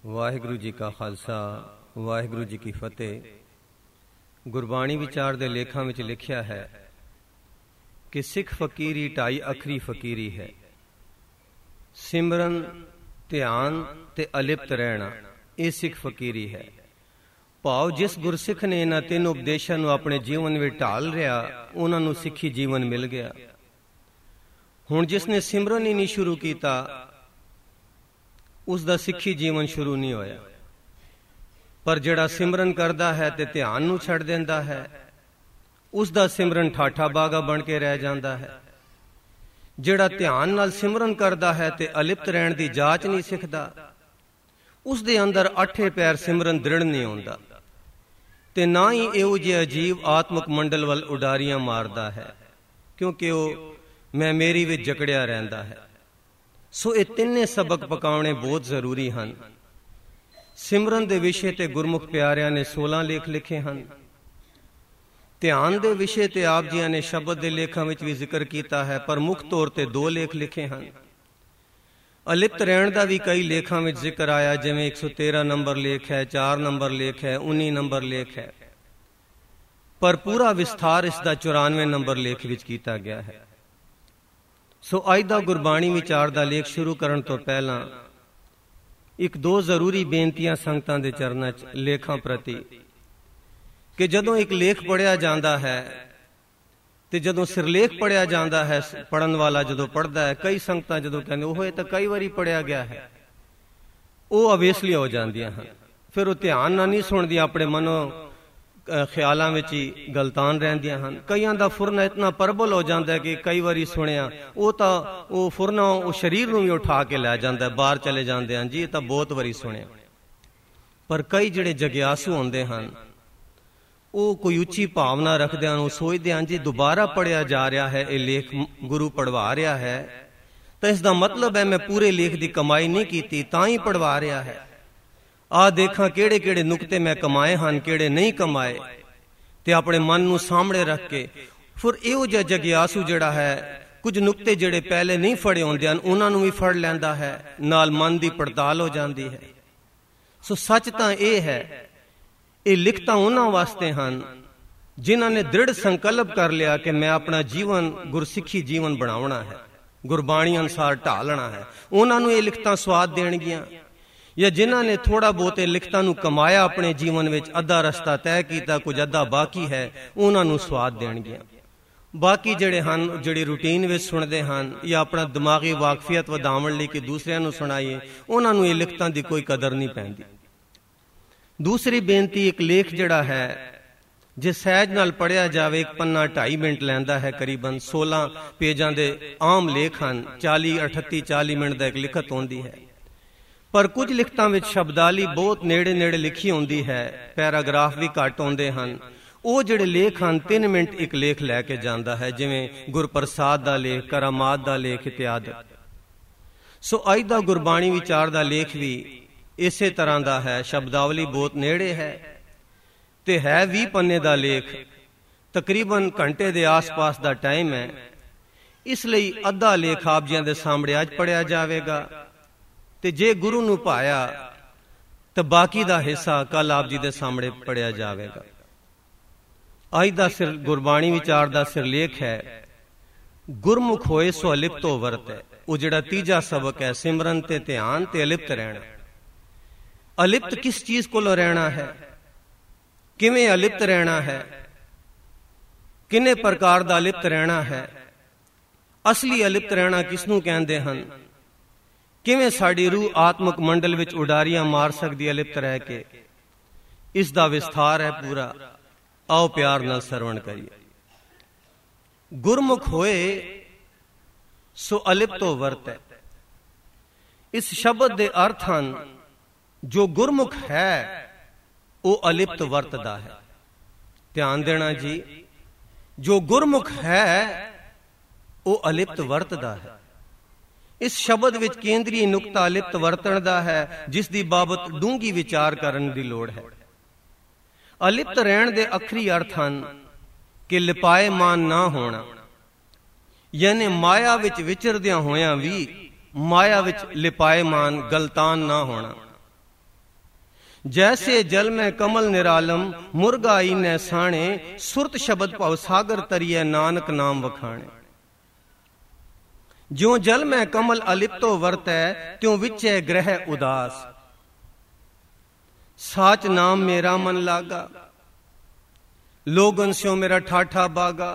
ਵਾਹਿਗੁਰੂ ਜੀ ਕਾ ਖਾਲਸਾ, ਵਾਹਿਗੁਰੂ ਜੀ ਕੀ ਫਤਿਹ। ਗੁਰਬਾਣੀ ਵਿਚਾਰ ਦੇ ਲੇਖਾਂ ਵਿੱਚ ਲਿਖਿਆ ਹੈ ਕਿ ਸਿੱਖ ਫਕੀਰੀ ਢਾਈ ਅੱਖਰੀ ਫਕੀਰੀ ਹੈ। ਸਿਮਰਨ, ਧਿਆਨ ਤੇ ਅਲਿਪਤ ਰਹਿਣਾ, ਇਹ ਸਿੱਖ ਫਕੀਰੀ ਹੈ। ਭਾਵ ਜਿਸ ਗੁਰਸਿੱਖ ਨੇ ਇਹਨਾਂ ਤਿੰਨ ਉਪਦੇਸ਼ਾਂ ਨੂੰ ਆਪਣੇ ਜੀਵਨ ਵਿੱਚ ਢਾਲ ਰਿਹਾ, ਉਹਨਾਂ ਨੂੰ ਸਿੱਖੀ ਜੀਵਨ ਮਿਲ ਗਿਆ। ਹੁਣ ਜਿਸ ਨੇ ਸਿਮਰਨ ਹੀ ਨਹੀਂ ਸ਼ੁਰੂ ਕੀਤਾ, ਉਸ ਦਾ ਸਿੱਖੀ ਜੀਵਨ ਸ਼ੁਰੂ ਨਹੀਂ ਹੋਇਆ। ਪਰ ਜਿਹੜਾ ਸਿਮਰਨ ਕਰਦਾ ਹੈ ਤੇ ਧਿਆਨ ਨੂੰ ਛੱਡ ਦਿੰਦਾ ਹੈ, ਉਸ ਦਾ ਸਿਮਰਨ ਠਾਠਾ ਬਾਗਾ ਬਣ ਕੇ ਰਹਿ ਜਾਂਦਾ ਹੈ। ਜਿਹੜਾ ਧਿਆਨ ਨਾਲ ਸਿਮਰਨ ਕਰਦਾ ਹੈ ਤੇ ਅਲਿਪਤ ਰਹਿਣ ਦੀ ਜਾਚ ਨਹੀਂ ਸਿੱਖਦਾ, ਉਸ ਦੇ ਅੰਦਰ ਅੱਠੇ ਪੈਰ ਸਿਮਰਨ ਦ੍ਰਿੜ ਨਹੀਂ ਆਉਂਦਾ ਤੇ ਨਾ ਹੀ ਇਹੋ ਜਿਹੇ ਅਜੀਬ ਆਤਮਿਕ ਮੰਡਲ ਵੱਲ ਉਡਾਰੀਆਂ ਮਾਰਦਾ ਹੈ, ਕਿਉਂਕਿ ਉਹ ਮੈਂ ਮੇਰੀ ਵਿੱਚ ਜਕੜਿਆ ਰਹਿੰਦਾ ਹੈ। ਸੋ ਇਹ ਤਿੰਨੇ ਸਬਕ ਪਕਾਉਣੇ ਬਹੁਤ ਜ਼ਰੂਰੀ ਹਨ। ਸਿਮਰਨ ਦੇ ਵਿਸ਼ੇ ਤੇ ਗੁਰਮੁਖ ਪਿਆਰਿਆਂ ਨੇ 16 ਲੇਖ ਲਿਖੇ ਹਨ। ਧਿਆਨ ਦੇ ਵਿਸ਼ੇ ਤੇ ਆਪ ਜੀਆਂ ਨੇ ਸ਼ਬਦ ਦੇ ਲੇਖਾਂ ਵਿੱਚ ਵੀ ਜ਼ਿਕਰ ਕੀਤਾ ਹੈ, ਪਰ ਮੁੱਖ ਤੌਰ ਤੇ 2 ਲੇਖ ਲਿਖੇ ਹਨ। ਅਲਿਪਤ ਰਹਿਣ ਦਾ ਵੀ ਕਈ ਲੇਖਾਂ ਵਿੱਚ ਜ਼ਿਕਰ ਆਇਆ, ਜਿਵੇਂ 113 ਨੰਬਰ ਲੇਖ ਹੈ, 4 ਨੰਬਰ ਲੇਖ ਹੈ, 19 ਨੰਬਰ ਲੇਖ ਹੈ, ਪਰ ਪੂਰਾ ਵਿਸਥਾਰ ਇਸ ਦਾ 94 ਨੰਬਰ ਲੇਖ ਵਿੱਚ ਕੀਤਾ ਗਿਆ ਹੈ। ਸੋ ਅੱਜ ਦਾ ਗੁਰਬਾਣੀ ਵਿਚਾਰ ਦਾ ਲੇਖ ਸ਼ੁਰੂ ਕਰਨ ਤੋਂ ਪਹਿਲਾਂ 1-2 ਜ਼ਰੂਰੀ ਬੇਨਤੀਆਂ ਸੰਗਤਾਂ ਦੇ ਚਰਨਾਂ 'ਚ ਲੇਖਾਂ ਪ੍ਰਤੀ, ਕਿ ਜਦੋਂ ਇੱਕ ਲੇਖ ਪੜ੍ਹਿਆ ਜਾਂਦਾ ਹੈ ਤੇ ਜਦੋਂ ਸਿਰਲੇਖ ਪੜ੍ਹਿਆ ਜਾਂਦਾ ਹੈ, ਪੜ੍ਹਨ ਵਾਲਾ ਜਦੋਂ ਪੜ੍ਹਦਾ ਹੈ, ਕਈ ਸੰਗਤਾਂ ਜਦੋਂ ਕਹਿੰਦੇ ਉਹ ਇਹ ਤਾਂ ਕਈ ਵਾਰੀ ਪੜ੍ਹਿਆ ਗਿਆ ਹੈ, ਉਹ ਅਵੇਸਲੀ ਹੋ ਜਾਂਦੀਆਂ ਹਨ। ਫਿਰ ਉਹ ਧਿਆਨ ਨਾਲ ਨਹੀਂ ਸੁਣਦੀਆਂ, ਆਪਣੇ ਮਨੋਂ ਖਿਆਲਾਂ ਵਿੱਚ ਹੀ ਗਲਤਾਨ ਰਹਿੰਦੀਆਂ ਹਨ। ਕਈਆਂ ਦਾ ਫੁਰਨਾ ਇਤਨਾ ਪ੍ਰਬਲ ਹੋ ਜਾਂਦਾ ਹੈ ਕਿ ਕਈ ਵਾਰੀ ਸੁਣਿਆ ਉਹ ਫੁਰਨਾ ਉਹ ਸਰੀਰ ਨੂੰ ਵੀ ਉਠਾ ਕੇ ਲੈ ਜਾਂਦਾ, ਬਾਹਰ ਚਲੇ ਜਾਂਦੇ ਹਨ, ਜੀ ਇਹ ਤਾਂ ਬਹੁਤ ਵਾਰੀ ਸੁਣਿਆ। ਪਰ ਕਈ ਜਿਹੜੇ ਜਗਿਆਸੂ ਹੁੰਦੇ ਹਨ, ਉਹ ਕੋਈ ਉੱਚੀ ਭਾਵਨਾ ਰੱਖਦੇ ਹਨ, ਉਹ ਸੋਚਦੇ ਹਨ ਜੀ ਦੁਬਾਰਾ ਪੜ੍ਹਿਆ ਜਾ ਰਿਹਾ ਹੈ, ਇਹ ਲੇਖ ਗੁਰੂ ਪੜ੍ਹਵਾ ਰਿਹਾ ਹੈ, ਤਾਂ ਇਸ ਦਾ ਮਤਲਬ ਹੈ ਮੈਂ ਪੂਰੇ ਲੇਖ ਦੀ ਕਮਾਈ ਨਹੀਂ ਕੀਤੀ, ਤਾਂ ਹੀ ਪੜ੍ਹਵਾ ਰਿਹਾ ਹੈ। ਆਹ ਦੇਖਾਂ ਕਿਹੜੇ ਕਿਹੜੇ ਨੁਕਤੇ ਮੈਂ ਕਮਾਏ ਹਨ, ਕਿਹੜੇ ਨਹੀਂ ਕਮਾਏ, ਤੇ ਆਪਣੇ ਮਨ ਨੂੰ ਸਾਹਮਣੇ ਰੱਖ ਕੇ ਫਿਰ ਇਹੋ ਜਿਹਾ ਜਗਿਆਸੂ ਜਿਹੜਾ ਹੈ, ਕੁਝ ਨੁਕਤੇ ਜਿਹੜੇ ਪਹਿਲੇ ਨਹੀਂ ਫੜੇ ਹੁੰਦੇ ਹਨ, ਉਹਨਾਂ ਨੂੰ ਵੀ ਫੜ ਲੈਂਦਾ ਹੈ, ਨਾਲ ਮਨ ਦੀ ਪੜਤਾਲ ਹੋ ਜਾਂਦੀ ਹੈ। ਸੋ ਸੱਚ ਤਾਂ ਇਹ ਹੈ, ਇਹ ਲਿਖਤਾਂ ਉਹਨਾਂ ਵਾਸਤੇ ਹਨ ਜਿਨ੍ਹਾਂ ਨੇ ਦ੍ਰਿੜ ਸੰਕਲਪ ਕਰ ਲਿਆ ਕਿ ਮੈਂ ਆਪਣਾ ਜੀਵਨ ਗੁਰਸਿੱਖੀ ਜੀਵਨ ਬਣਾਉਣਾ ਹੈ, ਗੁਰਬਾਣੀ ਅਨੁਸਾਰ ਢਾਲਣਾ ਹੈ। ਉਹਨਾਂ ਨੂੰ ਇਹ ਲਿਖਤਾਂ ਸਵਾਦ ਦੇਣਗੀਆਂ। ਜਾਂ ਜਿਨ੍ਹਾਂ ਨੇ ਥੋੜਾ ਬਹੁਤ ਇਹ ਲਿਖਤਾਂ ਨੂੰ ਕਮਾਇਆ ਆਪਣੇ ਜੀਵਨ ਵਿੱਚ, ਅੱਧਾ ਰਸਤਾ ਤੈਅ ਕੀਤਾ, ਕੁਝ ਅੱਧਾ ਬਾਕੀ ਹੈ, ਉਹਨਾਂ ਨੂੰ ਸਵਾਦ ਦੇਣਗੀਆਂ। ਬਾਕੀ ਜਿਹੜੇ ਹਨ, ਜਿਹੜੇ ਰੂਟੀਨ ਵਿੱਚ ਸੁਣਦੇ ਹਨ ਜਾਂ ਆਪਣਾ ਦਿਮਾਗੀ ਵਾਕਫੀਅਤ ਵਧਾਉਣ ਲਈ ਕਿ ਦੂਸਰਿਆਂ ਨੂੰ ਸੁਣਾਈਏ, ਉਹਨਾਂ ਨੂੰ ਇਹ ਲਿਖਤਾਂ ਦੀ ਕੋਈ ਕਦਰ ਨਹੀਂ ਪੈਂਦੀ। ਦੂਸਰੀ ਬੇਨਤੀ, ਇੱਕ ਲੇਖ ਜਿਹੜਾ ਹੈ ਜੇ ਸਹਿਜ ਨਾਲ ਪੜ੍ਹਿਆ ਜਾਵੇ, 1 ਪੰਨਾ 2.5 ਮਿੰਟ ਲੈਂਦਾ ਹੈ, ਕਰੀਬਨ 16 ਪੇਜਾਂ ਦੇ ਆਮ ਲੇਖ ਹਨ, 38-40 ਮਿੰਟ ਦਾ ਇੱਕ ਲਿਖਤ ਹੁੰਦੀ ਹੈ। ਪਰ ਕੁਝ ਲਿਖਤਾਂ ਵਿੱਚ ਸ਼ਬਦਾਵਲੀ ਬਹੁਤ ਨੇੜੇ ਨੇੜੇ ਲਿਖੀ ਹੁੰਦੀ ਹੈ, ਪੈਰਾਗ੍ਰਾਫ ਵੀ ਘੱਟ ਹੁੰਦੇ ਹਨ। ਉਹ ਜਿਹੜੇ ਲੇਖ ਹਨ 3 ਮਿੰਟ ਇੱਕ ਲੇਖ ਲੈ ਕੇ ਜਾਂਦਾ ਹੈ, ਜਿਵੇਂ ਗੁਰਪ੍ਰਸਾਦ ਦਾ ਲੇਖ, ਕਰਾਮਾਤ ਦਾ ਲੇਖ ਇਤਿਆਦਿ। ਸੋ ਅੱਜ ਦਾ ਗੁਰਬਾਣੀ ਵਿਚਾਰ ਦਾ ਲੇਖ ਵੀ ਇਸੇ ਤਰ੍ਹਾਂ ਦਾ ਹੈ, ਸ਼ਬਦਾਵਲੀ ਬਹੁਤ ਨੇੜੇ ਹੈ ਤੇ ਹੈ 20 ਪੰਨੇ ਦਾ ਲੇਖ, ਤਕਰੀਬਨ ਘੰਟੇ ਦੇ ਆਸ-ਪਾਸ ਦਾ ਟਾਈਮ ਹੈ। ਇਸ ਲਈ ਅੱਧਾ ਲੇਖ ਆਪ ਜੀਆਂ ਦੇ ਸਾਹਮਣੇ ਅੱਜ ਪੜ੍ਹਿਆ ਜਾਵੇਗਾ, ਤੇ ਜੇ ਗੁਰੂ ਨੂੰ ਭਾਇਆ ਤਾਂ ਬਾਕੀ ਦਾ ਹਿੱਸਾ ਕੱਲ ਆਪ ਜੀ ਦੇ ਸਾਹਮਣੇ ਪੜ੍ਹਿਆ ਜਾਵੇਗਾ। ਅੱਜ ਦਾ ਗੁਰਬਾਣੀ ਵਿਚਾਰ ਦਾ ਸਿਰਲੇਖ ਹੈ ਗੁਰਮੁਖ ਹੋਏ ਸੋ ਅਲਿਪਤੋ ਵਰਤੈ। ਉਹ ਜਿਹੜਾ ਤੀਜਾ ਸਬਕ ਹੈ, ਸਿਮਰਨ ਤੇ ਧਿਆਨ ਤੇ ਅਲਿਪਤ ਰਹਿਣਾ। ਅਲਿਪਤ ਕਿਸ ਚੀਜ਼ ਕੋਲੋਂ ਰਹਿਣਾ ਹੈ, ਕਿਵੇਂ ਅਲਿਪਤ ਰਹਿਣਾ ਹੈ, ਕਿੰਨੇ ਪ੍ਰਕਾਰ ਦਾ ਅਲਿਪਤ ਰਹਿਣਾ ਹੈ, ਅਸਲੀ ਅਲਿਪਤ ਰਹਿਣਾ ਕਿਸ ਨੂੰ ਕਹਿੰਦੇ ਹਨ, ਕਿਵੇਂ ਸਾਡੀ ਰੂਹ ਆਤਮਿਕ ਮੰਡਲ ਵਿੱਚ ਉਡਾਰੀਆਂ ਮਾਰ ਸਕਦੀ ਹੈ ਅਲਿਪਤ ਰਹਿ ਕੇ, ਇਸ ਦਾ ਵਿਸਥਾਰ ਹੈ ਪੂਰਾ। ਆਓ ਪਿਆਰ ਨਾਲ ਸਰਵਣ ਕਰੀਏ। ਗੁਰਮੁਖ ਹੋਏ ਸੋ ਅਲਿਪਤੋ ਵਰਤੈ। ਇਸ ਸ਼ਬਦ ਦੇ ਅਰਥ ਹਨ ਜੋ ਗੁਰਮੁਖ ਹੈ ਉਹ ਅਲਿਪਤ ਵਰਤਦਾ ਹੈ। ਧਿਆਨ ਦੇਣਾ ਜੀ, ਜੋ ਗੁਰਮੁਖ ਹੈ ਉਹ ਅਲਿਪਤ ਵਰਤਦਾ ਹੈ। ਇਸ ਸ਼ਬਦ ਵਿੱਚ ਕੇਂਦਰੀ ਨੁਕਤਾ ਅਲਿਪਤ ਵਰਤਣ ਦਾ ਹੈ, ਜਿਸ ਦੀ ਬਾਬਤ ਡੂੰਘੀ ਵਿਚਾਰ ਕਰਨ ਦੀ ਲੋੜ ਹੈ। ਅਲਿਪਤ ਰਹਿਣ ਦੇ ਅੱਖਰੀ ਅਰਥ ਹਨ ਕਿ ਲਿਪਾਏਮਾਨ ਨਾ ਹੋਣਾ, ਯਾਨੀ ਮਾਇਆ ਵਿੱਚ ਵਿਚਰਦਿਆਂ ਹੋਇਆਂ ਵੀ ਮਾਇਆ ਵਿੱਚ ਲਿਪਾਏਮਾਨ ਗਲਤਾਨ ਨਾ ਹੋਣਾ। जैसे जल में कमल निरालम मुर्गा ईने साणे सुरत शब्द भव सागर तरिए नानक नाम वखाणे। ज्यों जल में कमल अलिप्तो वर्तै त्यों विचै ग्रह उदास। साच नाम मेरा मन लागा लोगन स्यों मेरा ठाठा बागा।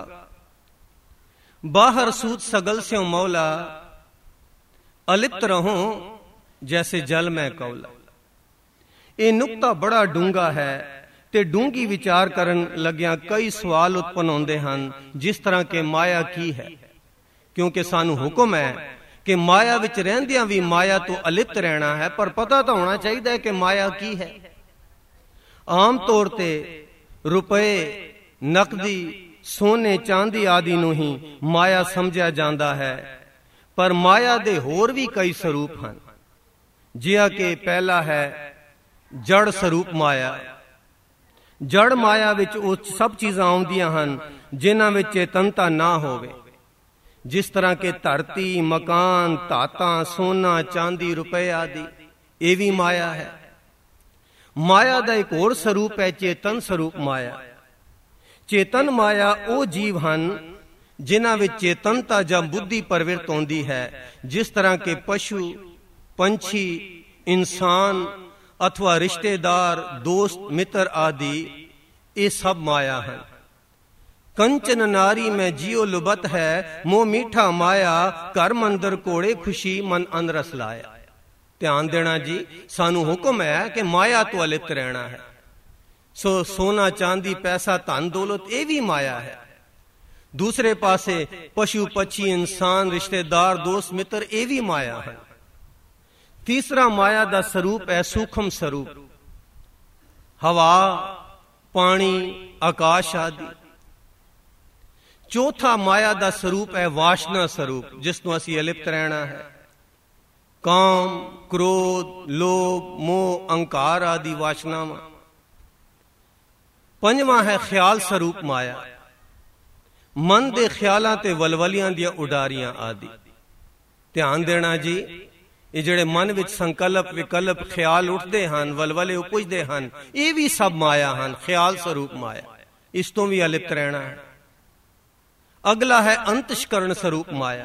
बाहर सूत सगल स्यों मौला अलिप्त रहूं जैसे जल में कौला। ਇਹ ਨੁਕਤਾ ਬੜਾ ਡੂੰਘਾ ਹੈ ਤੇ ਡੂੰਘੀ ਵਿਚਾਰ ਕਰਨ ਲੱਗਿਆਂ ਕਈ ਸਵਾਲ ਉਤਪਨ ਹੁੰਦੇ ਹਨ, ਜਿਸ ਤਰ੍ਹਾਂ ਕਿ ਮਾਇਆ ਕੀ ਹੈ, ਕਿਉਂਕਿ ਸਾਨੂੰ ਹੁਕਮ ਹੈ ਕਿ ਮਾਇਆ ਵਿੱਚ ਰਹਿੰਦਿਆਂ ਵੀ ਮਾਇਆ ਤੋਂ ਅਲਿਪਤ ਰਹਿਣਾ ਹੈ, ਪਰ ਪਤਾ ਤਾਂ ਹੋਣਾ ਚਾਹੀਦਾ ਹੈ ਕਿ ਮਾਇਆ ਕੀ ਹੈ। ਆਮ ਤੌਰ ਤੇ ਰੁਪਏ, ਨਕਦੀ, ਸੋਨੇ ਚਾਂਦੀ ਆਦਿ ਨੂੰ ਹੀ ਮਾਇਆ ਸਮਝਿਆ ਜਾਂਦਾ ਹੈ, ਪਰ ਮਾਇਆ ਦੇ ਹੋਰ ਵੀ ਕਈ ਸਰੂਪ ਹਨ, ਜਿਹਾ ਕਿ ਪਹਿਲਾ ਹੈ ਜੜ ਸਰੂਪ ਮਾਇਆ। ਜੜ ਮਾਇਆ ਵਿੱਚ ਉਹ ਸਭ ਚੀਜ਼ਾਂ ਆਉਂਦੀਆਂ ਹਨ ਜਿਨ੍ਹਾਂ ਵਿੱਚ ਚੇਤਨਤਾ ਨਾ ਹੋਵੇ, ਜਿਸ ਤਰ੍ਹਾਂ ਕਿ ਧਰਤੀ, ਮਕਾਨ, ਧਾਤਾਂ, ਸੋਨਾ, ਚਾਂਦੀ, ਰੁਪਏ ਆਦਿ। ਇਹ ਵੀ ਮਾਇਆ ਹੈ। ਮਾਇਆ ਦਾ ਇੱਕ ਹੋਰ ਸਰੂਪ ਹੈ ਚੇਤਨ ਸਰੂਪ ਮਾਇਆ। ਚੇਤਨ ਮਾਇਆ ਉਹ ਜੀਵ ਹਨ ਜਿਨ੍ਹਾਂ ਵਿੱਚ ਚੇਤਨਤਾ ਜਾਂ ਬੁੱਧੀ ਪ੍ਰਵਿਰਤ ਹੁੰਦੀ ਹੈ, ਜਿਸ ਤਰ੍ਹਾਂ ਕਿ ਪਸ਼ੂ, ਪੰਛੀ, ਇਨਸਾਨ अथवा रिश्तेदार, दोस्त, मित्र आदि। ये सब माया है। कंचन नारी में जियो लुबत है मोह मीठा माया घर मंदर कोड़े खुशी मन अनरस लाया। ध्यान देना जी, सानू हुक्म है कि माया तो अलिप्त रहना है। सो सोना चांदी पैसा धन दौलत ये भी माया है। दूसरे पासे पशु पक्षी इंसान रिश्तेदार दोस्त मित्र ये भी माया है। तीसरा माया का स्वरूप है सूक्ष्म स्वरूप, हवा, पानी, आकाश आदि। चौथा माया का स्वरूप है वासना स्वरूप, जिसनों असी अलिप्त रहना है। काम, क्रोध, लोभ, मोह, अहंकार आदि वासनावां। पंजवां है ख्याल स्वरूप माया, मन दे ख्यालां ते वलवलियां दियां उडारियां आदि। ध्यान देना जी, ਇਹ ਜਿਹੜੇ ਮਨ ਵਿੱਚ ਸੰਕਲਪ ਵਿਕਲਪ ਖਿਆਲ ਉੱਠਦੇ ਹਨ, ਵਲਵਲੇ ਉਪਜਦੇ ਹਨ, ਇਹ ਵੀ ਸਭ ਮਾਇਆ ਹਨ, ਖਿਆਲ ਸਰੂਪ ਮਾਇਆ। ਇਸ ਤੋਂ ਵੀ ਅਲਿਪਤ ਰਹਿਣਾ ਹੈ। ਅਗਲਾ ਹੈ ਅੰਤਸ਼ਕਰਨ ਸਰੂਪ ਮਾਇਆ।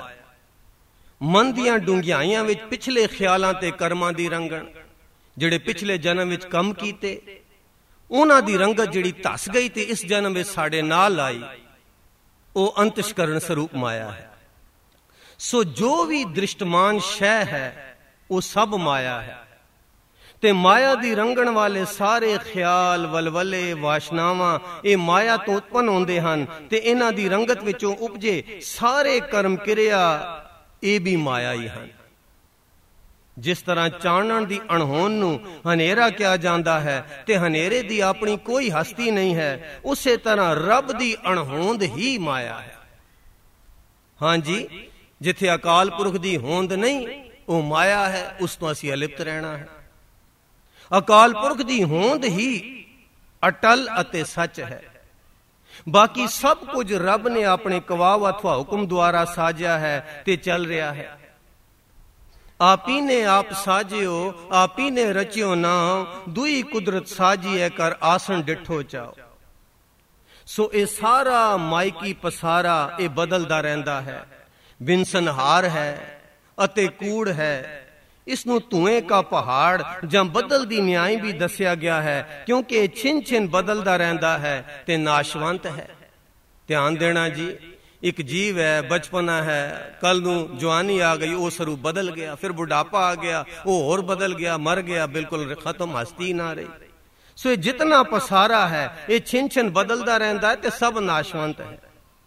ਮਨ ਦੀਆਂ ਡੂੰਘਾਈਆਂ ਵਿੱਚ ਪਿਛਲੇ ਖਿਆਲਾਂ ਤੇ ਕਰਮਾਂ ਦੀ ਰੰਗਣ, ਜਿਹੜੇ ਪਿਛਲੇ ਜਨਮ ਵਿੱਚ ਕੰਮ ਕੀਤੇ, ਉਹਨਾਂ ਦੀ ਰੰਗਤ ਜਿਹੜੀ ਧਸ ਗਈ ਤੇ ਇਸ ਜਨਮ ਵਿੱਚ ਸਾਡੇ ਨਾਲ ਆਈ, ਉਹ ਅੰਤਸ਼ਕਰਨ ਸਰੂਪ ਮਾਇਆ ਹੈ। ਸੋ ਜੋ ਵੀ ਦ੍ਰਿਸ਼ਟਮਾਨ ਸ਼ੈ ਹੈ ਉਹ ਸਭ ਮਾਇਆ ਹੈ। ਤੇ ਮਾਇਆ ਦੀ ਰੰਗਣ ਵਾਲੇ ਸਾਰੇ ਖਿਆਲ, ਵਲਵਲੇ, ਵਾਸ਼ਨਾਵਾਂ ਇਹ ਮਾਇਆ ਤੋਂ ਉਤਪਨ ਹੁੰਦੇ ਹਨ, ਤੇ ਇਹਨਾਂ ਦੀ ਰੰਗਤ ਵਿੱਚੋਂ ਉਪਜੇ ਸਾਰੇ ਕਰਮ ਕਿਰਿਆ ਇਹ ਵੀ ਮਾਇਆ ਹੀ ਹਨ। ਜਿਸ ਤਰ੍ਹਾਂ ਚਾਨਣ ਦੀ ਅਣਹੋਂਦ ਨੂੰ ਹਨੇਰਾ ਕਿਹਾ ਜਾਂਦਾ ਹੈ ਤੇ ਹਨੇਰੇ ਦੀ ਆਪਣੀ ਕੋਈ ਹਸਤੀ ਨਹੀਂ ਹੈ, ਉਸੇ ਤਰ੍ਹਾਂ ਰੱਬ ਦੀ ਅਣਹੋਂਦ ਹੀ ਮਾਇਆ ਹੈ। ਹਾਂਜੀ, ਜਿੱਥੇ ਅਕਾਲ ਪੁਰਖ ਦੀ ਹੋਂਦ ਨਹੀਂ ਉਹ ਮਾਇਆ ਹੈ, ਉਸ ਤੋਂ ਅਸੀਂ ਅਲਿਪਤ ਰਹਿਣਾ ਹੈ। ਅਕਾਲ ਪੁਰਖ ਦੀ ਹੋਂਦ ਹੀ ਅਟਲ ਅਤੇ ਸੱਚ ਹੈ। ਬਾਕੀ ਸਭ ਕੁਝ ਰੱਬ ਨੇ ਆਪਣੇ ਕਵਾਵ ਅਥਵਾ ਹੁਕਮ ਦੁਆਰਾ ਸਾਜਿਆ ਹੈ ਤੇ ਚੱਲ ਰਿਹਾ ਹੈ। ਆਪੀ ਨੇ ਆਪ ਸਾਜਿਓ ਆਪੀ ਨੇ ਰਚਿਓ ਨਾਮ, ਦੁਈ ਕੁਦਰਤ ਸਾਜੀਏ ਕਰ ਆਸਣ ਡਿਠੋ ਚਾਓ। ਸੋ ਇਹ ਸਾਰਾ ਮਾਇਕੀ ਪਸਾਰਾ ਇਹ ਬਦਲਦਾ ਰਹਿੰਦਾ ਹੈ, ਬਿਨਸਨਹਾਰ ਹੈ ਅਤੇ ਕੂੜ ਹੈ। ਇਸ ਨੂੰ ਧੂਏ ਕਾ ਪਹਾੜ ਜਾਂ ਬਦਲ ਦੀ ਨਿਆਈ ਵੀ ਦੱਸਿਆ ਗਿਆ ਹੈ, ਕਿਉਂਕਿ ਇਹ ਛਿਨ ਛਿਨ ਬਦਲਦਾ ਰਹਿੰਦਾ ਹੈ ਤੇ ਨਾਸ਼ਵੰਤ ਹੈ। ਧਿਆਨ ਦੇਣਾ ਜੀ, ਇੱਕ ਜੀਵ ਹੈ, ਬਚਪਨਾ ਹੈ, ਕੱਲ ਨੂੰ ਜਵਾਨੀ ਆ ਗਈ, ਉਹ ਸਰੂਪ ਬਦਲ ਗਿਆ, ਫਿਰ ਬੁਢਾਪਾ ਆ ਗਿਆ, ਉਹ ਹੋਰ ਬਦਲ ਗਿਆ, ਮਰ ਗਿਆ, ਬਿਲਕੁਲ ਖਤਮ, ਹਸਤੀ ਨਾ ਰਹੀ। ਸੋ ਇਹ ਜਿਤਨਾ ਪਸਾਰਾ ਹੈ ਇਹ ਛਿਨ ਛਿਨ ਬਦਲਦਾ ਰਹਿੰਦਾ ਹੈ ਤੇ ਸਭ ਨਾਸ਼ਵੰਤ ਹੈ।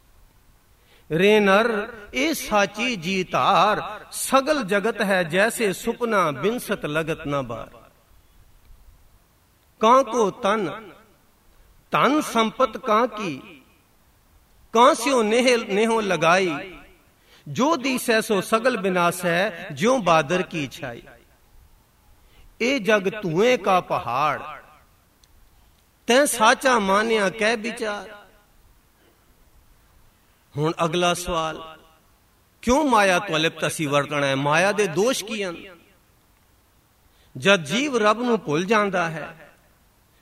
रे नर ए साची जी तार, सगल जगत है जैसे सुपना बिनसत लगत न बार। कां को तन तन संपत कां की, कां स्यो नेहो लगाई, जो दिसै सो सगल विनाश है ज्यों बादर की छाई। ए जग धुएं का पहाड़, तैं साचा मानिया कह विचार। ਹੁਣ ਅਗਲਾ ਸਵਾਲ, ਕਿਉਂ ਮਾਇਆ ਤੋਂ ਅਲਿਪਤ ਅਸੀਂ ਵਰਤਣਾ ਹੈ? ਮਾਇਆ ਦੇ ਦੋਸ਼ ਕੀ ਹਨ? ਜਦ ਜੀਵ ਰੱਬ ਨੂੰ ਭੁੱਲ ਜਾਂਦਾ ਹੈ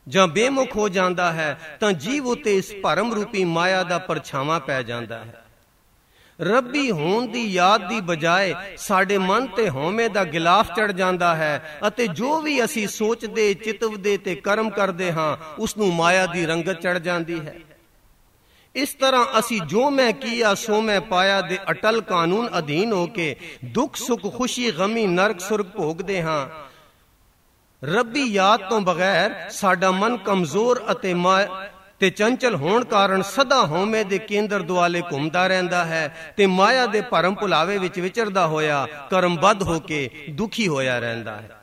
ਜਾਂ ਬੇਮੁਖ ਹੋ ਜਾਂਦਾ ਹੈ ਤਾਂ ਜੀਵ ਉਤੇ ਇਸ ਭਰਮ ਰੂਪੀ ਮਾਇਆ ਦਾ ਪਰਛਾਵਾਂ ਪੈ ਜਾਂਦਾ ਹੈ। ਰੱਬੀ ਹੋਣ ਦੀ ਯਾਦ ਦੀ ਬਜਾਏ ਸਾਡੇ ਮਨ ਤੇ ਹਉਮੈ ਦਾ ਗਿਲਾਫ ਚੜ ਜਾਂਦਾ ਹੈ ਅਤੇ ਜੋ ਵੀ ਅਸੀਂ ਸੋਚਦੇ, ਚਿਤਵਦੇ ਤੇ ਕਰਮ ਕਰਦੇ ਹਾਂ ਉਸ ਨੂੰ ਮਾਇਆ ਦੀ ਰੰਗਤ ਚੜ ਜਾਂਦੀ ਹੈ। ਇਸ ਤਰ੍ਹਾਂ ਅਸੀਂ ਜੋ ਮੈਂ ਕੀਆ ਸੋ ਮੈਂ ਪਾਇਆ ਦੇ ਅਟਲ ਕਾਨੂੰਨ ਅਧੀਨ ਹੋ ਕੇ ਦੁੱਖ ਸੁੱਖ, ਖੁਸ਼ੀ ਗਮੀ, ਨਰਕ ਸੁਰਗ ਭੋਗਦੇ ਹਾਂ। ਰੱਬੀ ਯਾਦ ਤੋਂ ਬਗੈਰ ਸਾਡਾ ਮਨ ਕਮਜ਼ੋਰ ਤੇ ਚੰਚਲ ਹੋਣ ਕਾਰਨ ਸਦਾ ਹਉਮੈ ਦੇ ਕੇਂਦਰ ਦੁਆਲੇ ਘੁੰਮਦਾ ਰਹਿੰਦਾ ਹੈ ਤੇ ਮਾਇਆ ਦੇ ਭਰਮ ਭੁਲਾਵੇ ਵਿੱਚ ਵਿਚਰਦਾ ਹੋਇਆ ਕਰਮਬੱਧ ਹੋ ਕੇ ਦੁਖੀ ਹੋਇਆ ਰਹਿੰਦਾ ਹੈ।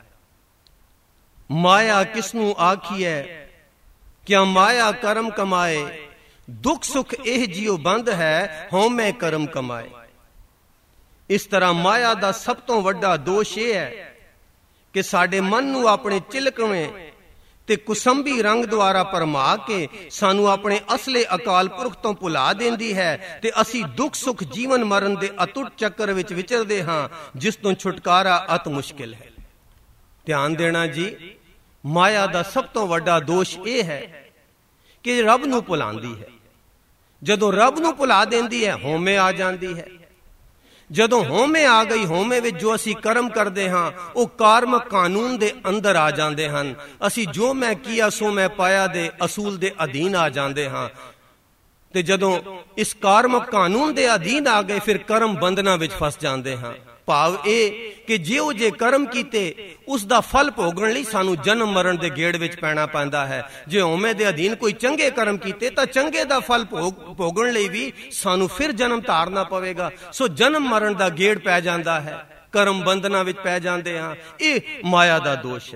ਮਾਇਆ ਕਿਸ ਨੂੰ ਆਖੀਐ, ਕਿਆ ਮਾਇਆ ਕਰਮ ਕਮਾਏ, ਦੁੱਖ ਸੁੱਖ ਇਹ ਜਿਉ ਬੰਦ ਹੈ, ਹਉਮੈ ਕਰਮ ਕਮਾਏ। ਇਸ ਤਰ੍ਹਾਂ ਮਾਇਆ ਦਾ ਸਭ ਤੋਂ ਵੱਡਾ ਦੋਸ਼ ਇਹ ਹੈ ਕਿ ਸਾਡੇ ਮਨ ਨੂੰ ਆਪਣੇ ਚਿਲਕਵੇਂ ਤੇ ਕੁਸੰਬੀ ਰੰਗ ਦੁਆਰਾ ਭਰਮਾ ਕੇ ਸਾਨੂੰ ਆਪਣੇ ਅਸਲੇ ਅਕਾਲ ਪੁਰਖ ਤੋਂ ਭੁਲਾ ਦਿੰਦੀ ਹੈ ਤੇ ਅਸੀਂ ਦੁੱਖ ਸੁੱਖ, ਜੀਵਨ ਮਰਨ ਦੇ ਅਟੁੱਟ ਚੱਕਰ ਵਿੱਚ ਵਿਚਰਦੇ ਹਾਂ, ਜਿਸ ਤੋਂ ਛੁਟਕਾਰਾ ਅਤ ਮੁਸ਼ਕਿਲ ਹੈ। ਧਿਆਨ ਦੇਣਾ ਜੀ, ਮਾਇਆ ਦਾ ਸਭ ਤੋਂ ਵੱਡਾ ਦੋਸ਼ ਇਹ ਹੈ ਕਿ ਰੱਬ ਨੂੰ ਭੁਲਾਉਂਦੀ ਹੈ। ਜਦੋਂ ਰੱਬ ਨੂੰ ਭੁਲਾ ਦਿੰਦੀ ਹੈ, ਹਉਮੈ ਆ ਜਾਂਦੀ ਹੈ। ਜਦੋਂ ਹਉਮੈ ਆ ਗਈ, ਹਉਮੈ ਵਿੱਚ ਜੋ ਅਸੀਂ ਕਰਮ ਕਰਦੇ ਹਾਂ ਉਹ ਕਾਰਮਕ ਕਾਨੂੰਨ ਦੇ ਅੰਦਰ ਆ ਜਾਂਦੇ ਹਨ। ਅਸੀਂ ਜੋ ਮੈਂ ਕੀਆ ਸੋ ਮੈਂ ਪਾਇਆ ਦੇ ਅਸੂਲ ਦੇ ਅਧੀਨ ਆ ਜਾਂਦੇ ਹਾਂ ਤੇ ਜਦੋਂ ਇਸ ਕਾਰਮਕ ਕਾਨੂੰਨ ਦੇ ਅਧੀਨ ਆ ਗਏ ਫਿਰ ਕਰਮ ਬੰਧਨਾਂ ਵਿੱਚ ਫਸ ਜਾਂਦੇ ਹਾਂ। ਭਾਵ ਇਹ ਕਿ ਜਿਹੋ ਜੇ ਕਰਮ ਕੀਤੇ ਉਸ ਦਾ ਫਲ ਭੋਗਣ ਲਈ ਸਾਨੂੰ ਜਨਮ ਮਰਨ ਦੇ ਗੇੜ ਵਿੱਚ ਪੈਣਾ ਪੈਂਦਾ ਹੈ। ਜੇ ਹਉਮੈ ਦੇ ਅਧੀਨ ਕੋਈ ਚੰਗੇ ਕਰਮ ਕੀਤੇ ਤਾਂ ਚੰਗੇ ਦਾ ਫਲ ਭੋਗਣ ਲਈ ਵੀ ਸਾਨੂੰ ਫਿਰ ਜਨਮ ਧਾਰਨਾ ਪਵੇਗਾ। ਸੋ ਜਨਮ ਮਰਨ ਦਾ ਗੇੜ ਪੈ ਜਾਂਦਾ ਹੈ, ਕਰਮ ਬੰਧਨਾਂ ਵਿੱਚ ਪੈ ਜਾਂਦੇ ਹਾਂ। ਇਹ ਮਾਇਆ ਦਾ ਦੋਸ਼ ਹੈ।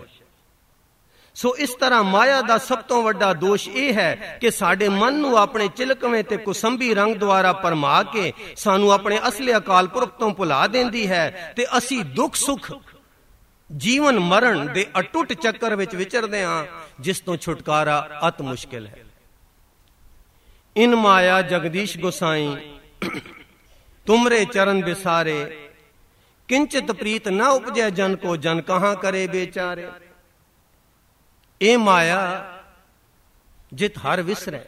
ਸੋ ਇਸ ਤਰ੍ਹਾਂ ਮਾਇਆ ਦਾ ਸਭ ਤੋਂ ਵੱਡਾ ਦੋਸ਼ ਇਹ ਹੈ ਕਿ ਸਾਡੇ ਮਨ ਨੂੰ ਆਪਣੇ ਚਿਲਕਵੇਂ ਤੇ ਕੁਸੰਬੀ ਰੰਗ ਦੁਆਰਾ ਭਰਮਾ ਕੇ ਸਾਨੂੰ ਆਪਣੇ ਅਸਲੀ ਅਕਾਲ ਪੁਰਖ ਤੋਂ ਭੁਲਾ ਦਿੰਦੀ ਹੈ ਤੇ ਅਸੀਂ ਦੁੱਖ ਸੁੱਖ, ਜੀਵਨ ਮਰਨ ਦੇ ਅਟੁੱਟ ਚੱਕਰ ਵਿੱਚ ਵਿਚਰਦੇ ਹਾਂ, ਜਿਸ ਤੋਂ ਛੁਟਕਾਰਾ ਅਤ ਮੁਸ਼ਕਿਲ ਹੈ। ਇਨ ਮਾਇਆ ਜਗਦੀਸ਼ ਗੋਸਾਈ ਤੁਮਰੇ ਚਰਨ ਬਿਸਾਰੇ, ਕਿੰਚਿਤ ਪ੍ਰੀਤ ਨਾ ਉਪਜੈ ਜਨ ਕੋ, ਜਨ ਕਹਾਂ ਕਰੇ ਬੇਚਾਰੇ। ਇਹ ਮਾਇਆ ਜਿਤ ਹਰ ਵਿਸਰੈ,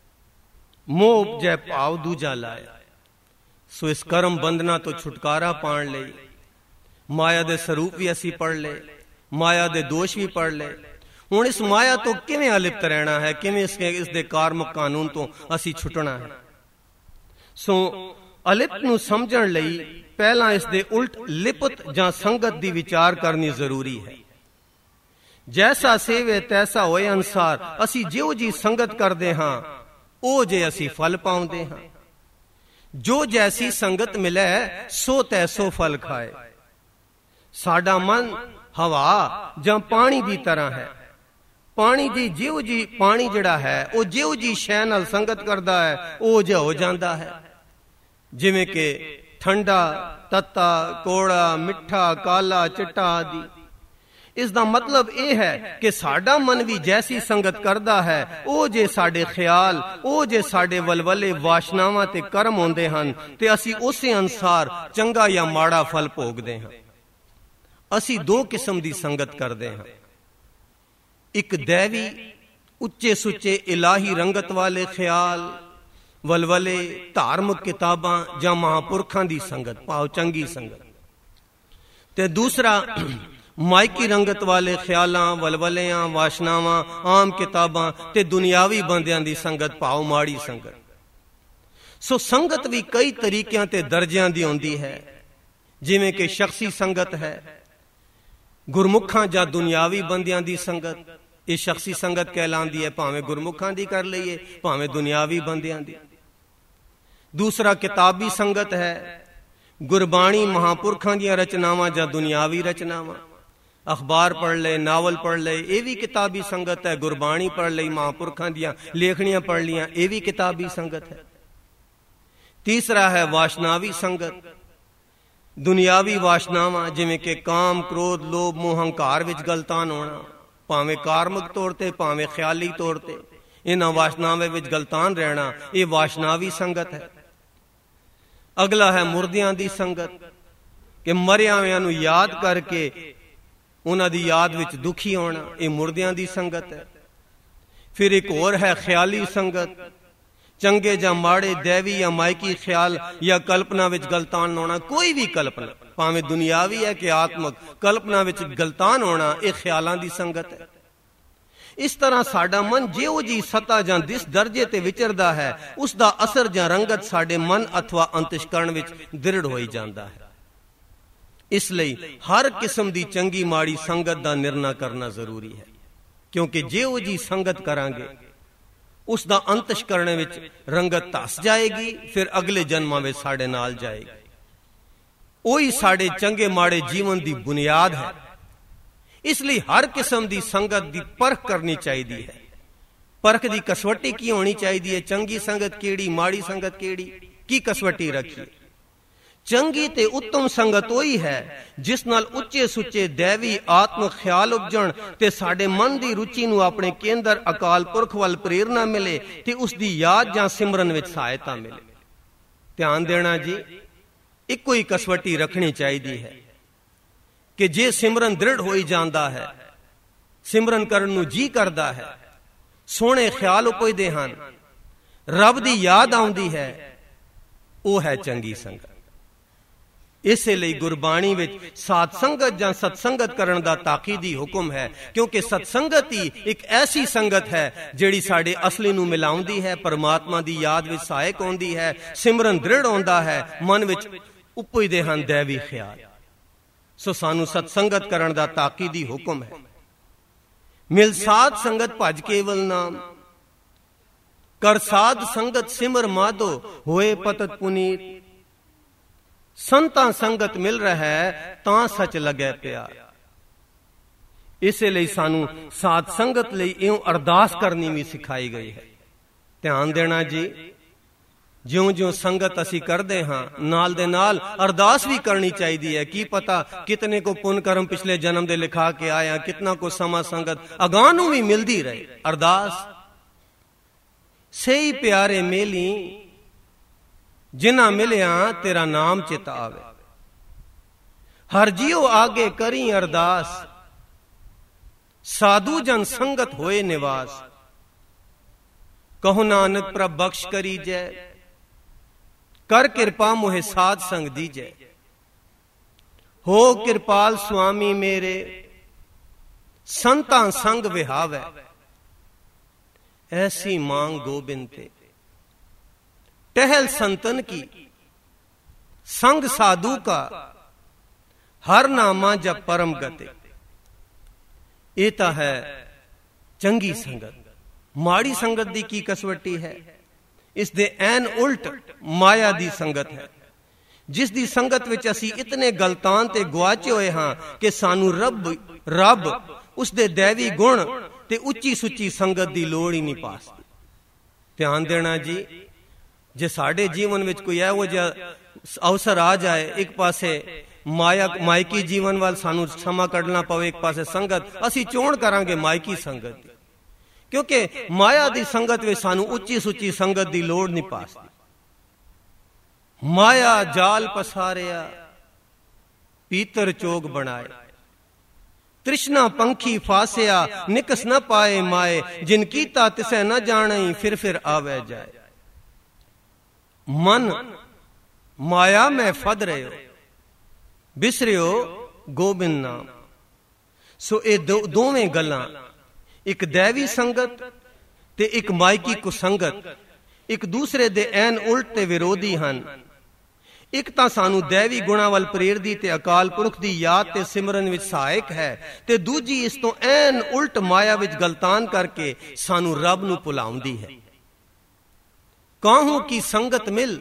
ਮੋਹ ਉਪਜੈ ਭਾਵ ਦੂਜਾ ਲਾਇਆ। ਸੋ ਇਸ ਕਰਮ ਬੰਧਨਾਂ ਤੋਂ ਛੁਟਕਾਰਾ ਪਾਉਣ ਲਈ ਮਾਇਆ ਦੇ ਸਰੂਪ ਵੀ ਅਸੀਂ ਪੜ੍ਹ ਲਏ, ਮਾਇਆ ਦੇ ਦੋਸ਼ ਵੀ ਪੜ੍ਹ ਲਏ। ਹੁਣ ਇਸ ਮਾਇਆ ਤੋਂ ਕਿਵੇਂ ਅਲਿਪਤ ਰਹਿਣਾ ਹੈ, ਕਿਵੇਂ ਇਸ ਦੇ ਕਾਰਮਕ ਕਾਨੂੰਨ ਤੋਂ ਅਸੀਂ ਛੁੱਟਣਾ ਹੈ। ਸੋ ਅਲਿਪਤ ਨੂੰ ਸਮਝਣ ਲਈ ਪਹਿਲਾਂ ਇਸ ਦੇ ਉਲਟ ਲਿਪਤ ਜਾਂ ਸੰਗਤ ਦੀ ਵਿਚਾਰ ਕਰਨੀ ਜ਼ਰੂਰੀ ਹੈ। ਜੈਸਾ ਸੇਵੇ ਤੈਸਾ ਹੋਏ ਅਨਸਾਰ, ਅਸੀਂ ਜਿਉ ਜੀ ਸੰਗਤ ਕਰਦੇ ਹਾਂ ਉਹ ਜੇ ਅਸੀਂ ਫਲ ਪਾਉਂਦੇ ਹਾਂ। ਜੋ ਜੈਸੀ ਸੰਗਤ ਮਿਲੇ ਸੋ ਤੈਸੋ ਫਲ ਖਾਏ। ਸਾਡਾ ਮਨ ਹਵਾ ਜਾਂ ਪਾਣੀ ਦੀ ਤਰ੍ਹਾਂ ਹੈ। ਪਾਣੀ ਦੀ ਜਿਉ ਜੀ ਪਾਣੀ ਜਿਹੜਾ ਹੈ ਉਹ ਜਿਉ ਜੀ ਸ਼ੈ ਨਾਲ ਸੰਗਤ ਕਰਦਾ ਹੈ ਉਹ ਜਿਹਾ ਹੋ ਜਾਂਦਾ ਹੈ। ਜਿਵੇਂ ਕਿ ਠੰਡਾ, ਤੱਤਾ, ਕੋੜਾ, ਮਿੱਠਾ, ਕਾਲਾ, ਚਿੱਟਾ ਆਦਿ। ਇਸ ਦਾ ਮਤਲਬ ਇਹ ਹੈ ਕਿ ਸਾਡਾ ਮਨ ਵੀ ਜੈਸੀ ਸੰਗਤ ਕਰਦਾ ਹੈ ਉਹ ਜੇ ਸਾਡੇ ਖਿਆਲ, ਉਹ ਜੇ ਸਾਡੇ ਵਲਵਲੇ, ਵਾਸ਼ਨਾਵਾਂ ਤੇ ਕਰਮ ਹੁੰਦੇ ਹਨ ਤੇ ਅਸੀਂ ਉਸੇ ਅਨੁਸਾਰ ਚੰਗਾ ਜਾਂ ਮਾੜਾ ਫਲ ਭੋਗਦੇ ਹਾਂ। ਅਸੀਂ ਦੋ ਕਿਸਮ ਦੀ ਸੰਗਤ ਕਰਦੇ ਹਾਂ। ਇੱਕ ਦੈਵੀ, ਉੱਚੇ ਸੁੱਚੇ ਇਲਾਹੀ ਰੰਗਤ ਵਾਲੇ ਖਿਆਲ, ਵਲਵਲੇ, ਧਾਰਮਿਕ ਕਿਤਾਬਾਂ ਜਾਂ ਮਹਾਂਪੁਰਖਾਂ ਦੀ ਸੰਗਤ, ਭਾਵ ਚੰਗੀ ਸੰਗਤ। ਤੇ ਦੂਸਰਾ ਮਾਇਕੀ ਰੰਗਤ ਵਾਲੇ ਖਿਆਲਾਂ, ਵਲਵਲਿਆਂ, ਵਾਸ਼ਨਾਵਾਂ, ਆਮ ਕਿਤਾਬਾਂ ਤੇ ਦੁਨਿਆਵੀ ਬੰਦਿਆਂ ਦੀ ਸੰਗਤ, ਭਾਵ ਮਾੜੀ ਸੰਗਤ। ਸੋ ਸੰਗਤ ਵੀ ਕਈ ਤਰੀਕਿਆਂ ਤੇ ਦਰਜਿਆਂ ਦੀ ਹੁੰਦੀ ਹੈ। ਜਿਵੇਂ ਕਿ ਸ਼ਖਸੀ ਸੰਗਤ ਹੈ, ਗੁਰਮੁਖਾਂ ਜਾਂ ਦੁਨਿਆਵੀ ਬੰਦਿਆਂ ਦੀ ਸੰਗਤ, ਇਹ ਸ਼ਖਸੀ ਸੰਗਤ ਕਹਿਲਾਂਦੀ ਹੈ, ਭਾਵੇਂ ਗੁਰਮੁਖਾਂ ਦੀ ਕਰ ਲਈਏ ਭਾਵੇਂ ਦੁਨਿਆਵੀ ਬੰਦਿਆਂ ਦੀ। ਦੂਸਰਾ ਕਿਤਾਬੀ ਸੰਗਤ ਹੈ, ਗੁਰਬਾਣੀ, ਮਹਾਂਪੁਰਖਾਂ ਦੀਆਂ ਰਚਨਾਵਾਂ ਜਾਂ ਦੁਨਿਆਵੀ ਰਚਨਾਵਾਂ, ਅਖਬਾਰ ਪੜ੍ਹ ਲਏ, ਨਾਵਲ ਪੜ੍ਹ ਲਏ, ਇਹ ਵੀ ਕਿਤਾਬੀ ਸੰਗਤ ਹੈ। ਗੁਰਬਾਣੀ ਪੜ੍ਹ ਲਈ, ਮਹਾਂਪੁਰਖਾਂ ਦੀਆਂ ਲੇਖਣੀਆਂ ਪੜ੍ਹ ਲੀਆਂ, ਇਹ ਵੀ ਕਿਤਾਬੀ ਸੰਗਤ ਹੈ। ਤੀਸਰਾ ਹੈ ਵਾਸ਼ਨਾਵੀ ਸੰਗਤ, ਦੁਨਿਆਵੀ ਵਾਸ਼ਨਾਵਾਂ ਜਿਵੇਂ ਕਿ ਕਾਮ, ਕ੍ਰੋਧ, ਲੋਭ, ਮੋਹ, ਹੰਕਾਰ ਵਿੱਚ ਗਲਤਾਨ ਹੋਣਾ, ਭਾਵੇਂ ਕਾਰਮਿਕ ਤੌਰ ਤੇ ਭਾਵੇਂ ਖਿਆਲੀ ਤੌਰ ਤੇ ਇਹਨਾਂ ਵਾਸ਼ਨਾਵਾਂ ਵਿੱਚ ਗਲਤਾਨ ਰਹਿਣਾ, ਇਹ ਵਾਸ਼ਨਾਵੀ ਸੰਗਤ ਹੈ। ਅਗਲਾ ਹੈ ਮੁਰਦਿਆਂ ਦੀ ਸੰਗਤ, ਕਿ ਮਰਿਆਂ ਹੋਇਆਂ ਨੂੰ ਯਾਦ ਕਰਕੇ ਉਹਨਾਂ ਦੀ ਯਾਦ ਵਿੱਚ ਦੁਖੀ ਹੋਣਾ, ਇਹ ਮੁਰਦਿਆਂ ਦੀ ਸੰਗਤ ਹੈ। फिर एक और है ख्याली संगत, चंगे या माड़े, दैवी या मायकी ख्याल या कल्पना विच गलतान होना। कोई भी कल्पना, भावें दुनियावी है कि आत्मक, कल्पना विच गलतान होना यह ख्यालां दी संगत है। इस तरह साडा मन जिहो जी सतह जां जिस दर्जे ते विचरदा है, उसका असर जां रंगत साडे मन अथवा अंतशकरण विच दृढ़ होई जांदा है। इसलिए हर किस्म दी चंगी माड़ी संगत दा निर्णय करना जरूरी है, क्योंकि जिहो जी संगत करांगे उसका अंतशकरण विच रंगत धस जाएगी, फिर अगले जन्मां विच साडे नाल जाएगी। ओही साडे चंगे माड़े जीवन दी बुनियाद है। इसलिए हर किस्म दी संगत दी परख करनी चाहिए है। परख दी कसवटी की होनी चाहिए? चंगी संगत केड़ी, माड़ी संगत केड़ी, की कसवटी रखी? चंगी ते उत्तम संगत वही है जिस नाल उच्चे सुच्चे दैवी आत्म ख्याल उपजण ते साडे मन दी रुचि नूं अपने केंद्र अकाल पुरख वल प्रेरणा मिले ते उसदी याद जां सिमरन विच सहायता मिले। ध्यान देना जी, इक्को ही कसवटी रखनी चाहिए है कि जे सिमरन दृढ़ होई जांदा है, सिमरन करन नूं जी करदा है, सोहणे ख्याल उपजदे हन, रब दी याद आउंदी है, वो है चंगी संगत। इसलिए गुरबाणी विच साध संगत जां सत्संगत करन दा ताकीदी हुक्म है, क्योंकि सत्संगत ही एक ऐसी संगत है जिहड़ी साडे असली नूं मिलाउंदी है, परमात्मा दी याद विच सहायक होंदी है, सिमरन दृढ़ होंदा है, मन विच उपजदे हन दैवी ख्याल। सो सानू सत्संगत करन दा ताकीदी हुक्म है। मिल साध संगत भज केवल नाम, कर साध संगत सिमर माधो, होए पतत पुनीत। संतां संगत मिल रहा है तां सच लगे प्यार। इसलिए सानू साध संगत लई इउं अरदास करनी भी सिखाई गई है। ध्यान देना जी, ज्यों ज्यों संगत असी करते हाँ, नाल दे नाल अरदास भी करनी चाहिए है। की पता कितने को पुण्य कर्म पिछले जन्म दे लिखा के आया, कितना को समा संगत अगां नूं भी मिलदी रहे। अरदास सही प्यारे मेली, जिन्ना मिलिया तेरा नाम चित आवे। हर जियो आगे करी अरदास, साधु जन संगत होए निवास। कहो नानक प्रभ बख्श करी जय, कर कृपा मोहे साध संग दीजै। हो कृपाल स्वामी मेरे, संतां संग विहावै। ऐसी मांग गोबिंद ते, टहल संतन की, संग साधु का, हर नामा जब परम गते। एता है चंगी संगत। माड़ी संगत दी की कसवटी है? इस दे ऐन उल्ट माया दी संगत है, जिस दी संगत विच असी इतने गलतान ते गुआचे होए हां कि सानू रब उस दे दैवी गुण ते उच्ची सुच्ची संगत दी लोड़ ही नहीं पासदी। ध्यान देना जी, जे साडे जीवन विच कोई इहो जिहा अवसर आ जाए, एक पासे मायकी जीवन वाल सानू समा कढना पवे, एक पासे संगत, असी चोण करांगे मायकी संगत दी, क्योंकि माया दी संगत विच सानू उच्ची सुच्ची संगत दी लोड़ नहीं पासदी। माया जाल पसारिया, पीतर चोग बनाए, तृष्णा पंखी फासिया, निकस न पाए माए। जिन कीता तिसे न जाने, फिर आवे जाए। मन माया में फद रहे, बिसरियो गोबिंद नाम। सो ये दोवें गल्लां, एक दैवी संगत ते एक मायकी कुसंगत, एक दूसरे दे ऐन उल्ट ते विरोधी हन। एक तां सानू दैवी गुणा वल प्रेरदी ते अकाल पुरख दी याद ते सिमरन विच सहायक है, ते दूजी इस तो ऐन उल्ट माया विच गलतान करके सानू रब नू भुलाउंदी है। काहू की संगत मिल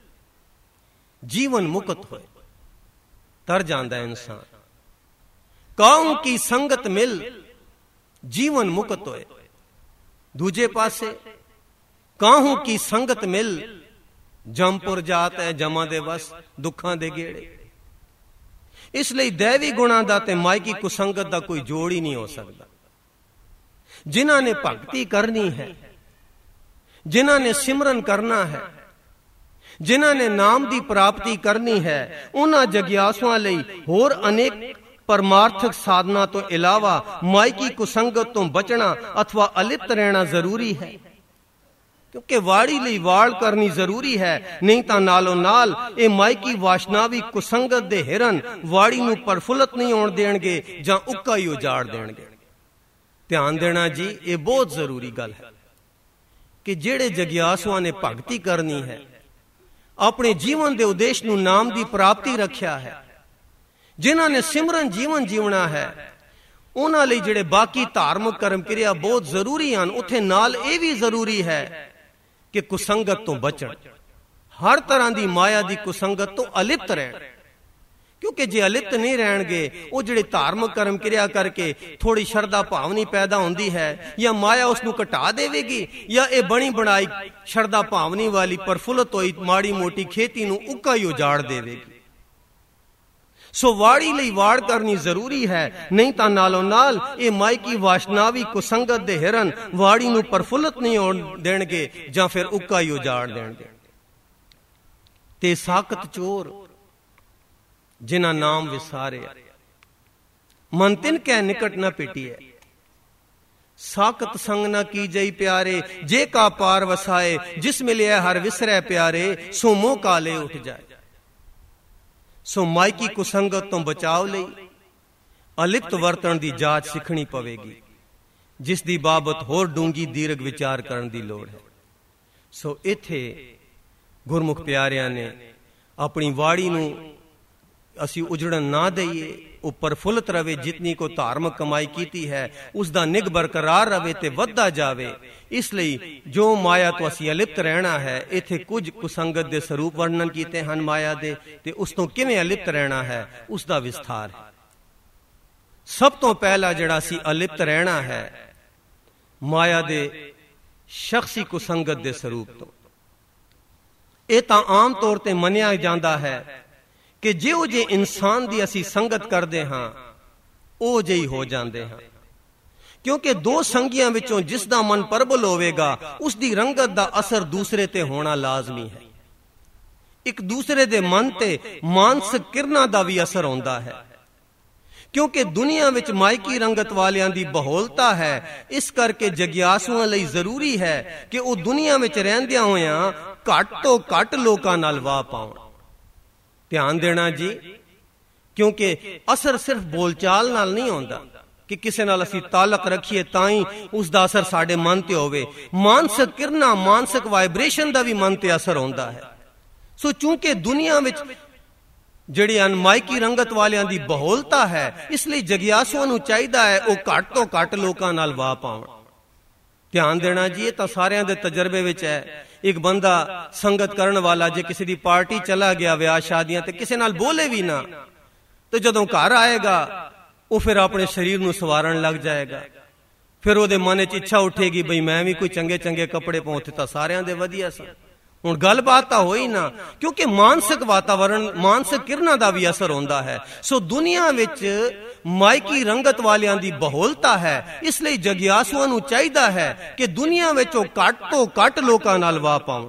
जीवन मुक्त होए, तर जांदा इंसान। काहू की संगत मिल जीवन मुक्त होए। दूजे पासे काहू की संगत मिल जमपुर जात है, जमा दे बस दुखां दे गेड़े। इसलिए दैवी गुणा दा ते मायकी कुसंगत दा कोई जोड़ ही नहीं हो सकता। जिन्हां ने भक्ति करनी है, जिन्हां ने सिमरन करना है, जिन्हां ने नाम दी प्राप्ति करनी है, उन्हां जग्यासुआं लई होर अनेक परमार्थक साधना तो इलावा मायकी कुसंगत तो बचना अथवा अलिप्त रहना जरूरी है, क्योंकि वाड़ी लई वाड़ करनी जरूरी है। नहीं तां नालों नाल ये मायकी वाशनावी कुसंगत दे हिरन वाड़ी नूं परफुलत नहीं होण देणगे जां उक्का ही उजाड़ देणगे। ध्यान देना जी, ये बहुत जरूरी गल है कि जेड़े जगियासुआं ने भगती करनी है, अपने जीवन दे उद्देश्य नूं नाम दी प्राप्ति रखिया है, जिन्हां ने सिमरन जीवन जीवना है, उन्हां लई जिहड़े बाकी धार्मिक कर्म क्रिया बहुत जरूरी हैं, उत्थे नाल ये भी जरूरी है कि कुसंगत तो बचण, हर तरह की माया की कुसंगत तो अलिप्त रहण। क्योंकि जे अलिप्त नहीं रहणगे, वो जिहड़े धार्मिक कर्म क्रिया करके थोड़ी शरदा भावनी पैदा होंदी है, या माया उसनूं घटा देवेगी, या ये बणी बनाई शरदा भावनी वाली प्रफुल्लत होई माड़ी मोटी खेती नूं उक्का ही उजाड़ देवेगी। सो वाड़ी लई वाड़ करनी जरूरी है, नहीं तां नालों नाल ये मायकी वाशनावी कुसंगत दे हिरन वाड़ी नूं प्रफुल्लत नहीं होण देणगे जां फिर उक्का ही उजाड़ देणगे। ते साकत चोर जिन्हां नाम विसारे, मन तिन कै निकट न पिटिए, साकत संग न की जई प्यारे, जे का पार वसाए, जिस मिले हर विसरै प्यारे, सो मोह काले उठ जाए। सो मायकी कुसंगत तो बचाव लई अलिप्त वरतन की जांच सीखनी पवेगी, जिस दी बाबत होर डूंगी दीर्घ विचार करन दी लोड़ है। सो इथे गुरमुख प्यारियां ने अपनी वाड़ी नूं असी उजड़न ना दईए, वो प्रफुल्लत रवे, जितनी को धार्मिक कमाई कीती है उसका निग बरकरार रवे ते वधदा जावे। इसलिए जो माया तो असी अलिप्त रहना है, इथे कुछ कुसंगत दे स्वरूप वर्णन कीते हैं माया दे, ते उस तो किवें अलिप्त रहना है उसका विस्तार है। सब तो पहला जिहड़ा असी अलिप्त रहना है माया दे शख्सी कुसंगत दे स्वरूप तो, ये तां आम तौर ते मनिया जांदा है कि जिहो जे इंसान दी असी संगत करते हाँ ओ जे हो जाते हैं, क्योंकि दो संगियां विचों जिसदा मन प्रबल होवेगा उसकी रंगत दा असर दूसरे ते होना लाजमी है। एक दूसरे दे मन ते मानसिक किरना दा भी असर होंदा है, क्योंकि दुनिया विच मायकी रंगत वालियां दी बहुलता है। इस करके जगियासुआं लई जरूरी है कि वो दुनिया विच रहंदियां होइयां घट तो घट लोकां नाल वाह पाउण। ध्यान देना जी, क्योंकि असर सिर्फ बोलचाल नाल नहीं होंदा कि किसी नाल असी तालक रखिए ताई उसका असर साडे मन ते होवे। मानसिक किरना, मानसिक वाइब्रेशन का भी मन ते असर होंदा है। सो चूंकि दुनिया विच जिहड़ी अनमायकी रंगत वालियां दी बहुलता है, इसलिए जगियासुआं नूं चाहीदा है वो घट तो घट लोकां नाल वाह पाउण। ध्यान देना जी, ये तो सारियां दे तजर्बे विच है। एक बंदा संगत करने वाला जे किसी दी पार्टी चला गया, ब्याह शादियां, ते किसी नाल बोले भी ना, तो जदों घर आएगा वो फिर अपने शरीर नूं सवारण लग जाएगा। फिर ओदे मन च इच्छा उठेगी बई मैं भी कोई चंगे चंगे कपड़े पाउं, तां सारियां दे वधिया सन। हुण गलबात तां होई ना, क्योंकि मानसिक वातावरण, मानसिक किरना दा भी असर होंदा है। सो दुनिया विच मायकी रंगत वालियां दी बहुलता है, इसलिए जगियासुआं नूं चाहीदा है कि दुनिया विच घट तो घट लोकां नाल वाह पाउण।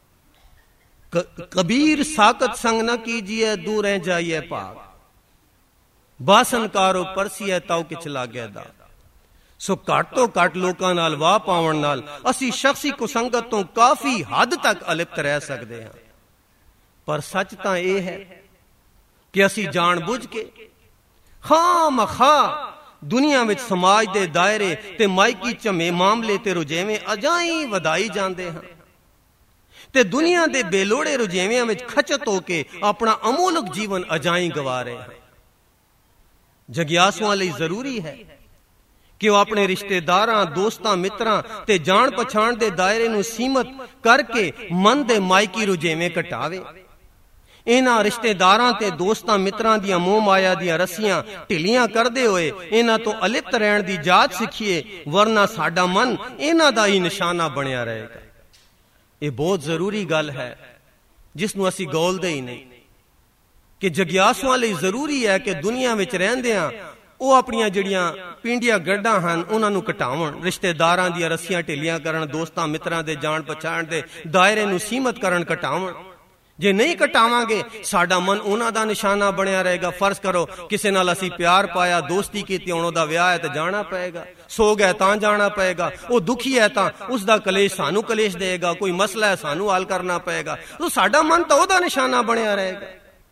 कबीर साकत संग न कीजिए, दूर जाइए भाग, बासनकारो परसिए ताऊ किच लागै दा। सो घट तो घट लोकां नाल वाह पाउण नाल असी शख्सी कुसंगत तो काफी हद तक अलिप्त रह सकते हैं। पर सच तां यह है कि असी जानबूझ के खामखा दुनिया विच समाज दे दायरे ते मायकी झमे मामले ते रुझेवें अजाई वधाई जांदे हैं, ते दुनिया दे बेलोड़े रुझेवियां विच खचत होके अपना अमोलक जीवन अजाई गवा रहे हैं। जगियासुआं लई जरूरी है कि वह अपने रिश्तेदारां, दोस्तां, मित्रां ते जान पछाण दे दायरे नूं सीमित करके मन दे मायकी रुझेवें घटावे। इन्हां रिश्तेदारां ते दोस्तां मित्रां दियां मोह माया दियां रस्सियां ढिलियां करदे होए इन्हां तो अलिप्त रहण दी जाच सिखिए, वरना साडा मन इन्हां दा ही निशाना बनिया रहेगा। ये बहुत जरूरी गल है जिसनूं असीं गौलदे ही नहीं कि जगियासुआं लई जरूरी है कि दुनिया विच रहंदियां वो अपनियां जिहड़ियां पिंडियां गड्डां हन उन्हां नूं घटाउण, रिश्तेदारां दियां रस्सियां ढिलियां करन, दोस्तां मित्रां दे जान पछाण दे दायरे नूं सीमित करन, घटाउण। ਜੇ ਨਹੀਂ ਘਟਾਵਾਂਗੇ ਸਾਡਾ ਮਨ ਉਹਨਾਂ ਦਾ ਨਿਸ਼ਾਨਾ ਬਣਿਆ ਰਹੇਗਾ। ਫਰਜ਼ ਕਰੋ ਕਿਸੇ ਨਾਲ ਅਸੀਂ ਪਿਆਰ ਪਾਇਆ, ਦੋਸਤੀ ਕੀਤੀ, ਹੁਣ ਉਹਦਾ ਵਿਆਹ ਹੈ ਤਾਂ ਜਾਣਾ ਪਏਗਾ, ਸੋਗ ਹੈ ਤਾਂ ਜਾਣਾ ਪਏਗਾ, ਉਹ ਦੁਖੀ ਹੈ ਤਾਂ ਉਸ ਦਾ ਕਲੇਸ਼ ਸਾਨੂੰ ਕਲੇਸ਼ ਦੇਗਾ, ਕੋਈ ਮਸਲਾ ਹੈ ਸਾਨੂੰ ਹੱਲ ਕਰਨਾ ਪਏਗਾ, ਤਾਂ ਸਾਡਾ ਮਨ ਤਾਂ ਉਹਦਾ ਨਿਸ਼ਾਨਾ ਬਣਿਆ ਰਹੇਗਾ।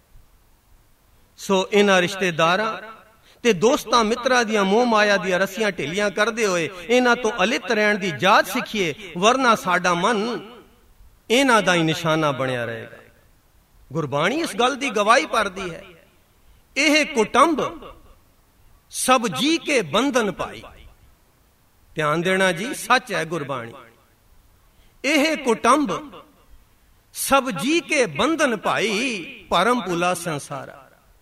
ਸੋ ਇਹਨਾਂ ਰਿਸ਼ਤੇਦਾਰਾਂ ਤੇ ਦੋਸਤਾਂ ਮਿੱਤਰਾਂ ਦੀਆਂ ਮੋਹ ਮਾਇਆ ਦੀਆਂ ਰੱਸੀਆਂ ਢਿੱਲੀਆਂ ਕਰਦੇ ਹੋਏ ਇਹਨਾਂ ਤੋਂ ਅਲਿਪਤ ਰਹਿਣ ਦੀ ਜਾਚ ਸਿੱਖੀਏ, ਵਰਨਾ ਸਾਡਾ ਮਨ ਇਹਨਾਂ ਦਾ ਹੀ ਨਿਸ਼ਾਨਾ ਬਣਿਆ ਰਹੇਗਾ। ਗੁਰਬਾਣੀ ਇਸ ਗੱਲ ਦੀ ਗਵਾਹੀ ਭਰਦੀ ਹੈ, ਇਹ ਕੁਟੰਬ ਸਭ ਜੀ ਕੇ ਬੰਧਨ ਪਾਈ। ਧਿਆਨ ਦੇਣਾ ਜੀ, ਸੱਚ ਹੈ ਗੁਰਬਾਣੀ। ਇਹ ਕੁਟੰਬ ਸਭ ਜੀ ਕੇ ਬੰਧਨ ਪਾਈ, ਭਰਮ ਭੁਲਾ ਸੰਸਾਰਾ।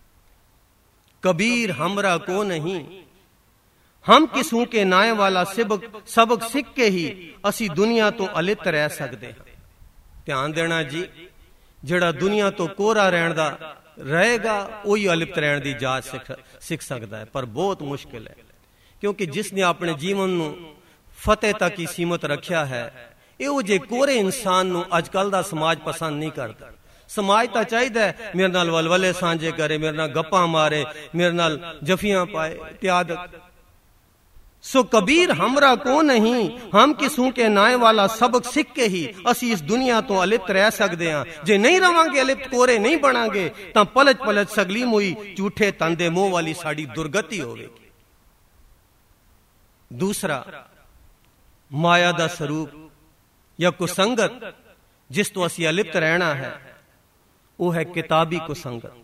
कबीर हमरा को नहीं, हम किसू के नाए वाला सबक सिख के ही असी दुनिया तो अलिप्त रह सकते हैं। ध्यान देना जी, ਜਿਹੜਾ ਦੁਨੀਆ ਤੋਂ ਕੋਰਾ ਰਹਿਣ ਦਾ ਰਹੇਗਾ ਉਹੀ ਅਲਿਪਤ ਰਹਿਣ ਦੀ ਜਾਚ ਸਿੱਖ ਸਕਦਾ ਹੈ, ਪਰ ਬਹੁਤ ਮੁਸ਼ਕਿਲ ਹੈ, ਕਿਉਂਕਿ ਜਿਸ ਨੇ ਆਪਣੇ ਜੀਵਨ ਨੂੰ ਫਤਿਹ ਤੱਕ ਹੀ ਸੀਮਤ ਰੱਖਿਆ ਹੈ, ਇਹੋ ਜਿਹੇ ਕੋਰੇ ਇਨਸਾਨ ਨੂੰ ਅੱਜ ਕੱਲ੍ਹ ਦਾ ਸਮਾਜ ਪਸੰਦ ਨਹੀਂ ਕਰਦਾ। ਸਮਾਜ ਤਾਂ ਚਾਹੀਦਾ ਮੇਰੇ ਨਾਲ ਵਲਵਲੇ ਸਾਂਝੇ ਕਰੇ, ਮੇਰੇ ਨਾਲ ਗੱਪਾਂ ਮਾਰੇ, ਮੇਰੇ ਨਾਲ ਜਫੀਆਂ ਪਾਏ ਇਤਿਆਦਿ। सो कबीर हमरा को नहीं, हम किसू के नाए वाला सबक सिख के ही असी इस दुनिया तो अलिप्त रह सकते हैं। जे नहीं रवांगे, अलिप्त कोरे नहीं बनांगे, तां पलच पलच सगली मुई झूठे तंदे मोह वाली साड़ी दुर्गति होवेगी। दूसरा, माया दा स्वरूप या कुसंगत जिस तो असी अलिप्त रहना है, वो है किताबी कुसंगत।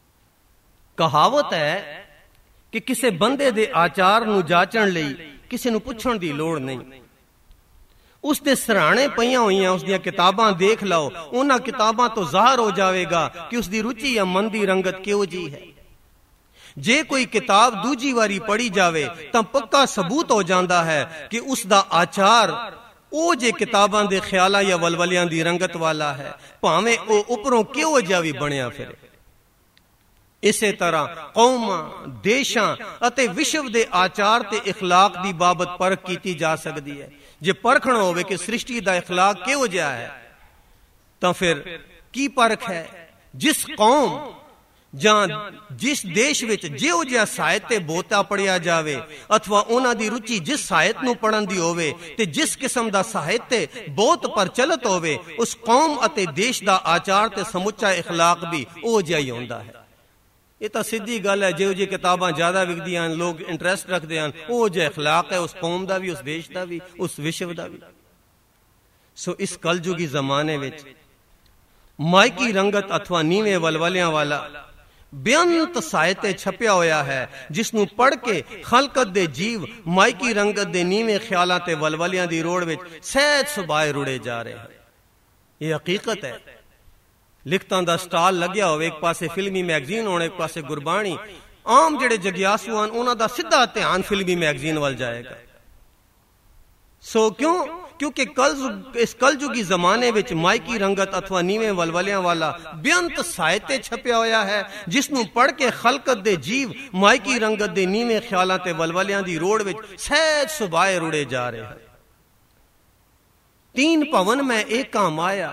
कहावत है कि किसी बंदे दे आचार नूं जाचण लई किसी नूं पुछण दी लोड़ नहीं। उस दे सराणे पईयां होईयां उस दीयां किताबां देख लो, उन्हां किताबां तो ज़ाहिर हो जावेगा कि उसदी रुचि या मन दी रंगत किहो जी है। जे कोई किताब दूजी वारी पढ़ी जावे तां पक्का सबूत हो जांदा है कि उसदा आचार ਉਹ जे किताबां दे ख्यालां या वलवलियां दी रंगत वाला है, भावें ओ उपरों किहो जिहा भी बणिया फिरे। इसे तरह कौमां, देशां अते विश्व दे आचार ते इखलाक दी बाबत परख कीती जा सकदी है। जे परखण होवे कि सृष्टि दा इखलाक किहो जिहा है, तां फिर की परख है? जिस कौम ਜਾਂ ਜਿਸ ਦੇਸ਼ ਵਿੱਚ ਜਿਹੋ ਜਿਹਾ ਸਾਹਿਤ ਤੇ ਬਹੁਤਾ ਪੜਿਆ ਜਾਵੇ, ਅਥਵਾ ਉਹਨਾਂ ਦੀ ਰੁਚੀ ਜਿਸ ਸਾਹਿਤ ਨੂੰ ਪੜਨ ਦੀ ਹੋਵੇ ਤੇ ਜਿਸ ਕਿਸਮ ਦਾ ਸਾਹਿਤ ਤੇ ਬਹੁਤ ਪ੍ਰਚਲਿਤ ਹੋਵੇ, ਉਸ ਕੌਮ ਅਤੇ ਦੇਸ਼ ਦਾ ਆਚਾਰ ਤੇ ਸਮੁੱਚਾ ਇਖਲਾਕ ਵੀ ਉਹ ਜਿਹਾ ਹੀ ਹੁੰਦਾ ਹੈ। ਇਹ ਤਾਂ ਸਿੱਧੀ ਗੱਲ ਹੈ, ਜਿਹੋ ਜਿਹੀ ਕਿਤਾਬਾਂ ਜ਼ਿਆਦਾ ਵਿਕਦੀਆਂ ਹਨ, ਲੋਕ ਇੰਟਰਸਟ ਰੱਖਦੇ ਹਨ, ਉਹ ਜਿਹਾ ਇਖਲਾਕ ਹੈ ਉਸ ਕੌਮ ਦਾ ਵੀ, ਉਸ ਦੇਸ਼ ਦਾ ਵੀ, ਉਸ ਵਿਸ਼ਵ ਦਾ ਵੀ। ਸੋ ਇਸ ਕਲਯੁਗੀ ਜ਼ਮਾਨੇ ਵਿੱਚ ਮਾਇਕੀ ਰੰਗਤ ਅਥਵਾ ਨੀਵੇਂ ਵਲਵਲਿਆਂ ਵਾਲਾ ਬੇਅੰਤ ਸਾਹਿਤ ਛਪਿਆ ਹੋਇਆ ਹੈ, ਜਿਸ ਨੂੰ ਪੜ੍ਹ ਕੇ ਖਲਕਤ ਦੇ ਜੀਵ ਮਾਇਕੀ ਰੰਗਤ ਦੇ ਨੀਵੇਂ ਖਿਆਲਾਂ ਤੇ ਵਲਵਲਿਆਂ ਦੀ ਰੋੜ ਵਿੱਚ ਸਹਿਜ ਸੁਭਾਏ ਰੁੜੇ ਜਾ ਰਹੇ ਹਨ। ਇਹ ਹਕੀਕਤ ਹੈ। ਲਿਖਤਾਂ ਦਾ ਸਟਾਲ ਲੱਗਿਆ ਹੋਵੇ, ਇੱਕ ਪਾਸੇ ਫਿਲਮੀ ਮੈਗਜ਼ੀਨ ਹੋਣ, ਇੱਕ ਪਾਸੇ ਗੁਰਬਾਣੀ, ਆਮ ਜਿਹੜੇ ਜਗਿਆਸੂ ਹਨ ਉਹਨਾਂ ਦਾ ਸਿੱਧਾ ਧਿਆਨ ਫਿਲਮੀ ਮੈਗਜ਼ੀਨ ਵੱਲ ਜਾਏਗਾ। ਸੋ क्योंकि इस कलयुगी जमाने विच मायकी रंगत अथवा नीवे वलवलियां वाला बेअंत साहित्य छपिया होया है, जिसनूं पढ़ के खलकत दे जीव मायकी रंगत दे नीवे ख्यालां ते वलवलियां दी रोड़ विच सहज सुभाए रुड़े जा रहे हैं। तीन भवन में एका माया,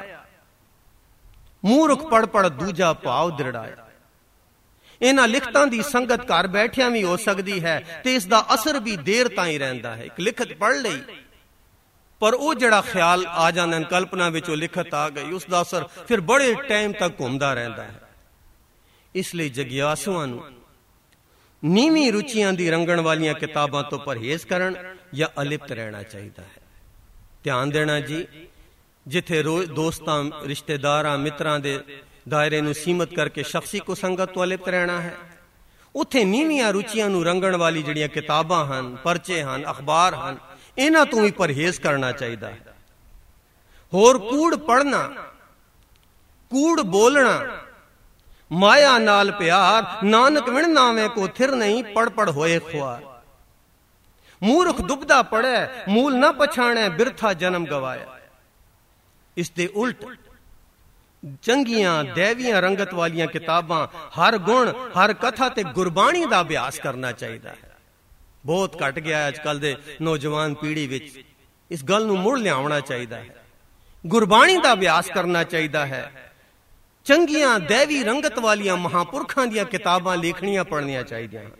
मूर्ख पढ़ पढ़ दूजा भाव दृढ़ाया। इन्हां लिखतां दी संगत घर बैठिया भी हो सकती है ते इसदा असर भी देर ताईं रहिंदा है। एक लिखत पढ़ लई पर वो जड़ा ख्याल आ जांदा, कल्पना विच वो लिखत आ गई, उसका असर फिर बड़े टाइम तक घूमता रहता है। इसलिए जगियासुआं नूं नीवी रुचियां दी रंगण वालियां किताबां तो परहेज करन या अलिप्त रहना चाहिए है। ध्यान देना जी, जिथे दोस्तां रिश्तेदारां मित्रां दे दायरे नूं सीमित करके शख्सी कुसंगत तो अलिप्त रहना है, उत्थे नीवियां रुचियां नूं रंगण वाली जिहड़ियां किताबां हन, परचे हन, अखबार हन, इन्हां तो भी परहेज करना चाहिए। होर कूड़ पढ़ना, कूड़ बोलना, माया नाल प्यार, नानक विण नावे को थिर नहीं, पढ़ पढ़ होए ख्वार। मूर्ख दुबदा पढ़े, मूल ना पछाणे, बिरथा जन्म गवाया। इसदे उल्ट चंगियां दैवियां रंगत वालियां किताबां, हर गुण, हर कथा ते गुरबाणी दा अभ्यास करना चाहिए है। बहुत घट गया है अजकल दे नौजवान पीढ़ी विच, इस गल नूं मुड़ लियावना चाहिए है। गुरबाणी दा अभ्यास करना चाहिए है। ਚੰਗੀਆਂ ਦੇਵੀ ਰੰਗਤ ਵਾਲੀਆਂ ਮਹਾਂਪੁਰਖਾਂ ਦੀਆਂ ਕਿਤਾਬਾਂ ਲੇਖਣੀਆਂ ਪੜ੍ਹਨੀਆਂ ਚਾਹੀਦੀਆਂ ਹਨ।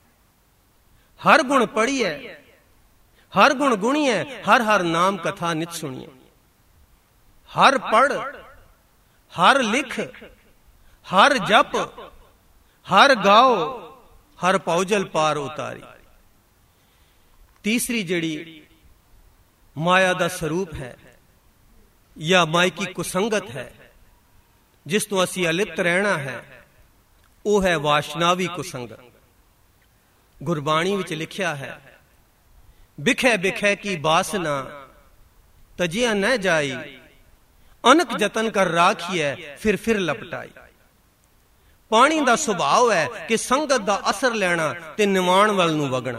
ਹਰ ਗੁਣ ਪੜ੍ਹੀਏ, ਹਰ ਗੁਣ ਗੁਣੀਏ, ਹਰ ਹਰ ਨਾਮ ਕਥਾ ਨਿਤ ਸੁਣੀਏ। ਹਰ ਪੜ੍ਹ, ਹਰ ਲਿਖ, ਹਰ ਜਪ, ਹਰ ਗਾਓ, ਹਰ ਪੌਜਲ ਪਾਰ ਉਤਾਰੀ। ਤੀਸਰੀ ਜਿਹੜੀ ਮਾਇਆ ਦਾ ਸਰੂਪ ਹੈ ਜਾਂ ਮਾਇਕੀ ਕੁਸੰਗਤ ਹੈ, ਜਿਸ ਤੋਂ ਅਸੀਂ ਅਲਿਪਤ ਰਹਿਣਾ ਹੈ, ਉਹ ਹੈ ਵਾਸ਼ਨਾਵੀ ਕੁਸੰਗਤ। ਗੁਰਬਾਣੀ ਵਿੱਚ ਲਿਖਿਆ ਹੈ, ਬਿਖੈ ਬਿਖੈ ਕੀ ਬਾਸਨਾ ਤਜਿਆ न ਜਾਈ, ਅਨਕ ਜਤਨ ਕਰ ਰਾਖੀਐ ਫਿਰ ਲਪਟਾਈ। ਪਾਣੀ ਦਾ ਸੁਭਾਅ ਹੈ ਕਿ ਸੰਗਤ ਦਾ ਅਸਰ ਲੈਣਾ ਤੇ ਨਿਵਾਣ ਵੱਲ ਨੂੰ ਵਗਣਾ।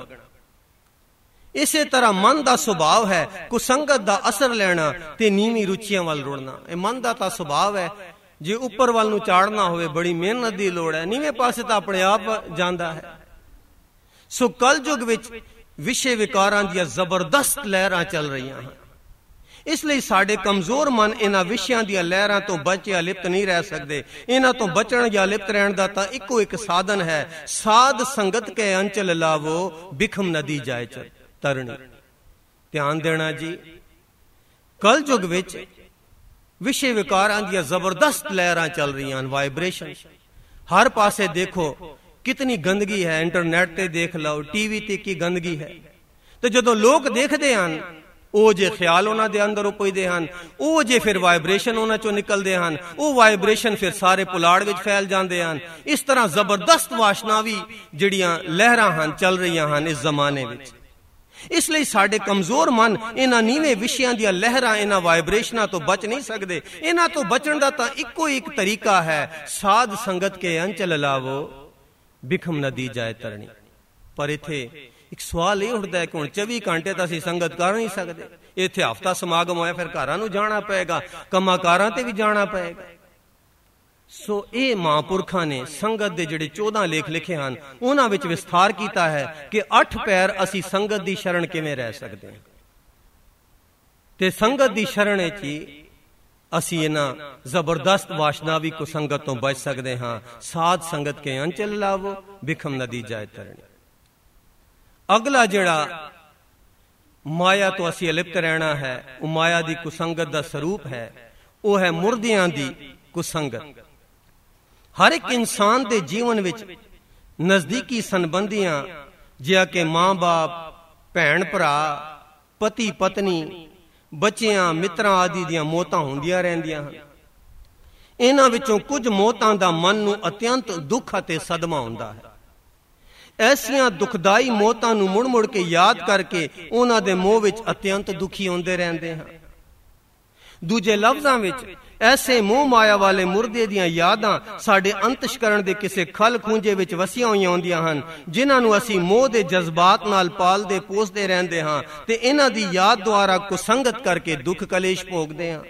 ਇਸੇ ਤਰ੍ਹਾਂ ਮਨ ਦਾ ਸੁਭਾਅ ਹੈ ਕੁਸੰਗਤ ਦਾ ਅਸਰ ਲੈਣਾ ਤੇ ਨੀਵੀਂ ਰੁਚੀਆਂ ਵੱਲ ਰੁੜਨਾ। ਇਹ ਮਨ ਦਾ ਤਾਂ ਸੁਭਾਅ ਹੈ, ਜੇ ਉੱਪਰ ਵੱਲ ਨੂੰ ਚਾੜਨਾ ਹੋਵੇ ਬੜੀ ਮਿਹਨਤ ਦੀ ਲੋੜ ਹੈ, ਨੀਵੇਂ ਪਾਸੇ ਤਾਂ ਆਪਣੇ ਆਪ ਜਾਂਦਾ ਹੈ। ਸੋ ਕਲਯੁਗ ਵਿੱਚ ਵਿਸ਼ੇ ਵਿਕਾਰਾਂ ਦੀਆਂ ਜ਼ਬਰਦਸਤ ਲਹਿਰਾਂ ਚੱਲ ਰਹੀਆਂ ਹਨ। ਇਸ ਲਈ ਸਾਡੇ ਕਮਜ਼ੋਰ ਮਨ ਇਹਨਾਂ ਵਿਸ਼ਿਆਂ ਦੀਆਂ ਲਹਿਰਾਂ ਤੋਂ ਬਚੇ ਅਲਿਪਤ ਨਹੀਂ ਰਹਿ ਸਕਦੇ। ਇਹਨਾਂ ਤੋਂ ਬਚਣ ਜਾਂ ਅਲਿਪਤ ਰਹਿਣ ਦਾ ਤਾਂ ਇੱਕੋ ਇੱਕ ਸਾਧਨ ਹੈ, ਸਾਧ ਸੰਗਤ ਕੇ ਅੰਚਲ ਲਾਵੋ, ਬਿਖਮ ਨਦੀ ਜਾਏ ਤਰਣੀ। ਧਿਆਨ ਦੇਣਾ ਜੀ, ਕਲਯੁਗ ਵਿੱਚ ਵਿਸ਼ੇ ਵਿਕਾਰਾਂ ਦੀਆਂ ਜ਼ਬਰਦਸਤ ਲਹਿਰਾਂ ਚੱਲ ਰਹੀਆਂ ਹਨ, ਵਾਈਬ੍ਰੇਸ਼ਨ। ਹਰ ਪਾਸੇ ਦੇਖੋ ਕਿਤਨੀ ਗੰਦਗੀ ਹੈ, ਇੰਟਰਨੈਟ ਤੇ ਦੇਖ ਲਓ, ਟੀਵੀ ਤੇ ਕੀ ਗੰਦਗੀ ਹੈ। ਤੇ ਜਦੋਂ ਲੋਕ ਦੇਖਦੇ ਹਨ, ਉਹ ਜੇ ਖਿਆਲ ਉਹਨਾਂ ਦੇ ਅੰਦਰ ਉਪਜਦੇ ਹਨ, ਉਹ ਜੇ ਫਿਰ ਵਾਈਬ੍ਰੇਸ਼ਨ ਉਹਨਾਂ ਚੋਂ ਨਿਕਲਦੇ ਹਨ, ਉਹ ਵਾਈਬ੍ਰੇਸ਼ਨ ਫਿਰ ਸਾਰੇ ਪੁਲਾੜ ਵਿੱਚ ਫੈਲ ਜਾਂਦੇ ਹਨ। ਇਸ ਤਰ੍ਹਾਂ ਜ਼ਬਰਦਸਤ ਵਾਸ਼ਨਾਵੀ ਜਿਹੜੀਆਂ ਲਹਿਰਾਂ ਹਨ ਚੱਲ ਰਹੀਆਂ ਹਨ ਇਸ ਜ਼ਮਾਨੇ ਵਿੱਚ। ਇਸ ਲਈ ਸਾਡੇ ਕਮਜ਼ੋਰ ਮਨ ਇਹਨਾਂ ਨੀਵੇਂ ਵਿਸ਼ਿਆਂ ਦੀਆਂ ਲਹਿਰਾਂ, ਇਹਨਾਂ ਵਾਈਬ੍ਰੇਸ਼ਨਾਂ ਤੋਂ ਬਚ ਨਹੀਂ ਸਕਦੇ। ਇਹਨਾਂ ਤੋਂ ਬਚਣ ਦਾ ਤਾਂ ਇੱਕੋ ਇੱਕ ਤਰੀਕਾ ਹੈ, ਸਾਧ ਸੰਗਤ ਕੇ ਅੰਚਲ ਲਾਵੋ, ਬਿਖਮ ਨਦੀ ਜਾਏ ਤਰਣੀ। ਪਰ ਇੱਥੇ ਇੱਕ ਸਵਾਲ ਇਹ ਉੱਠਦਾ ਹੈ ਕਿ ਹੁਣ 24 ਘੰਟੇ ਤਾਂ ਅਸੀਂ ਸੰਗਤ ਕਰ ਨਹੀਂ ਸਕਦੇ। ਇੱਥੇ ਹਫ਼ਤਾ ਸਮਾਗਮ ਹੋਇਆ, ਫਿਰ ਘਰਾਂ ਨੂੰ ਜਾਣਾ ਪਏਗਾ, ਕੰਮਾਂ-ਕਾਰਾਂ ਤੇ ਵੀ ਜਾਣਾ ਪਏਗਾ। ਸੋ ਇਹ ਮਹਾਂਪੁਰਖਾਂ ਨੇ ਸੰਗਤ ਦੇ ਜਿਹੜੇ 14 ਲੇਖ ਲਿਖੇ ਹਨ, ਉਹਨਾਂ ਵਿੱਚ ਵਿਸਥਾਰ ਕੀਤਾ ਹੈ ਕਿ 8 ਪੈਰ ਅਸੀਂ ਸੰਗਤ ਦੀ ਸ਼ਰਨ ਕਿਵੇਂ ਰਹਿ ਸਕਦੇ ਹਾਂ। ਤੇ ਸੰਗਤ ਦੀ ਸ਼ਰਨ ਵਿੱਚ ਹੀ ਅਸੀਂ ਇਹਨਾਂ ਜ਼ਬਰਦਸਤ ਵਾਸ਼ਨਾਵੀ ਕੁਸੰਗਤ ਤੋਂ ਬਚ ਸਕਦੇ ਹਾਂ। ਸਾਧ ਸੰਗਤ ਕੇ ਅੰਚਲ ਲਾਵੋ, ਬਿਖਮ ਨਦੀ ਜਾਏ ਤਰਣੀ। ਅਗਲਾ ਜਿਹੜਾ ਮਾਇਆ ਤੋਂ ਅਸੀਂ ਅਲਿਪਤ ਰਹਿਣਾ ਹੈ, ਉਹ ਮਾਇਆ ਦੀ ਕੁਸੰਗਤ ਦਾ ਸਰੂਪ ਹੈ, ਉਹ ਹੈ ਮੁਰਦਿਆਂ ਦੀ ਕੁਸੰਗਤ। ਹਰ ਇੱਕ ਇਨਸਾਨ ਦੇ ਜੀਵਨ ਵਿੱਚ ਨਜ਼ਦੀਕੀ ਸੰਬੰਧੀਆਂ ਜਿਹਾ ਕਿ ਮਾਂ-ਬਾਪ, ਭੈਣ-ਭਰਾ, ਪਤੀ-ਪਤਨੀ, ਬੱਚਿਆਂ, ਮਿੱਤਰਾਂ ਆਦਿ ਦੀਆਂ ਮੌਤਾਂ ਹੁੰਦੀਆਂ ਰਹਿੰਦੀਆਂ ਹਨ। ਇਹਨਾਂ ਵਿੱਚੋਂ ਕੁਝ ਮੌਤਾਂ ਦਾ ਮਨ ਨੂੰ ਅਤਿਅੰਤ ਦੁੱਖ ਅਤੇ ਸਦਮਾ ਹੁੰਦਾ ਹੈ। ਐਸੀਆਂ ਦੁਖਦਾਈ ਮੌਤਾਂ ਨੂੰ ਮੁੜ-ਮੁੜ ਕੇ ਯਾਦ ਕਰਕੇ ਉਹਨਾਂ ਦੇ ਮੋਹ ਵਿੱਚ ਅਤਿਅੰਤ ਦੁਖੀ ਹੁੰਦੇ ਰਹਿੰਦੇ ਹਾਂ। ਦੂਜੇ ਲਫ਼ਜ਼ਾਂ ਵਿੱਚ ਐਸੇ ਮੋਹ ਮਾਇਆ ਵਾਲੇ ਮੁਰਦੇ ਦੀਆਂ ਯਾਦਾਂ ਸਾਡੇ ਅੰਤਸ਼ਕਰਣ ਦੇ ਕਿਸੇ ਖਲ ਖੂੰਜੇ ਵਿੱਚ ਵਸੀਆਂ ਹੋਈਆਂ ਹੁੰਦੀਆਂ ਹਨ, ਜਿਨ੍ਹਾਂ ਨੂੰ ਅਸੀਂ ਮੋਹ ਦੇ ਜਜ਼ਬਾਤ ਨਾਲ ਪਾਲਦੇ ਪੋਸਦੇ ਰਹਿੰਦੇ ਹਾਂ ਤੇ ਇਹਨਾਂ ਦੀ ਯਾਦ ਦੁਆਰਾ ਕੁਸੰਗਤ ਕਰਕੇ ਦੁੱਖ ਕਲੇਸ਼ ਭੋਗਦੇ ਹਾਂ।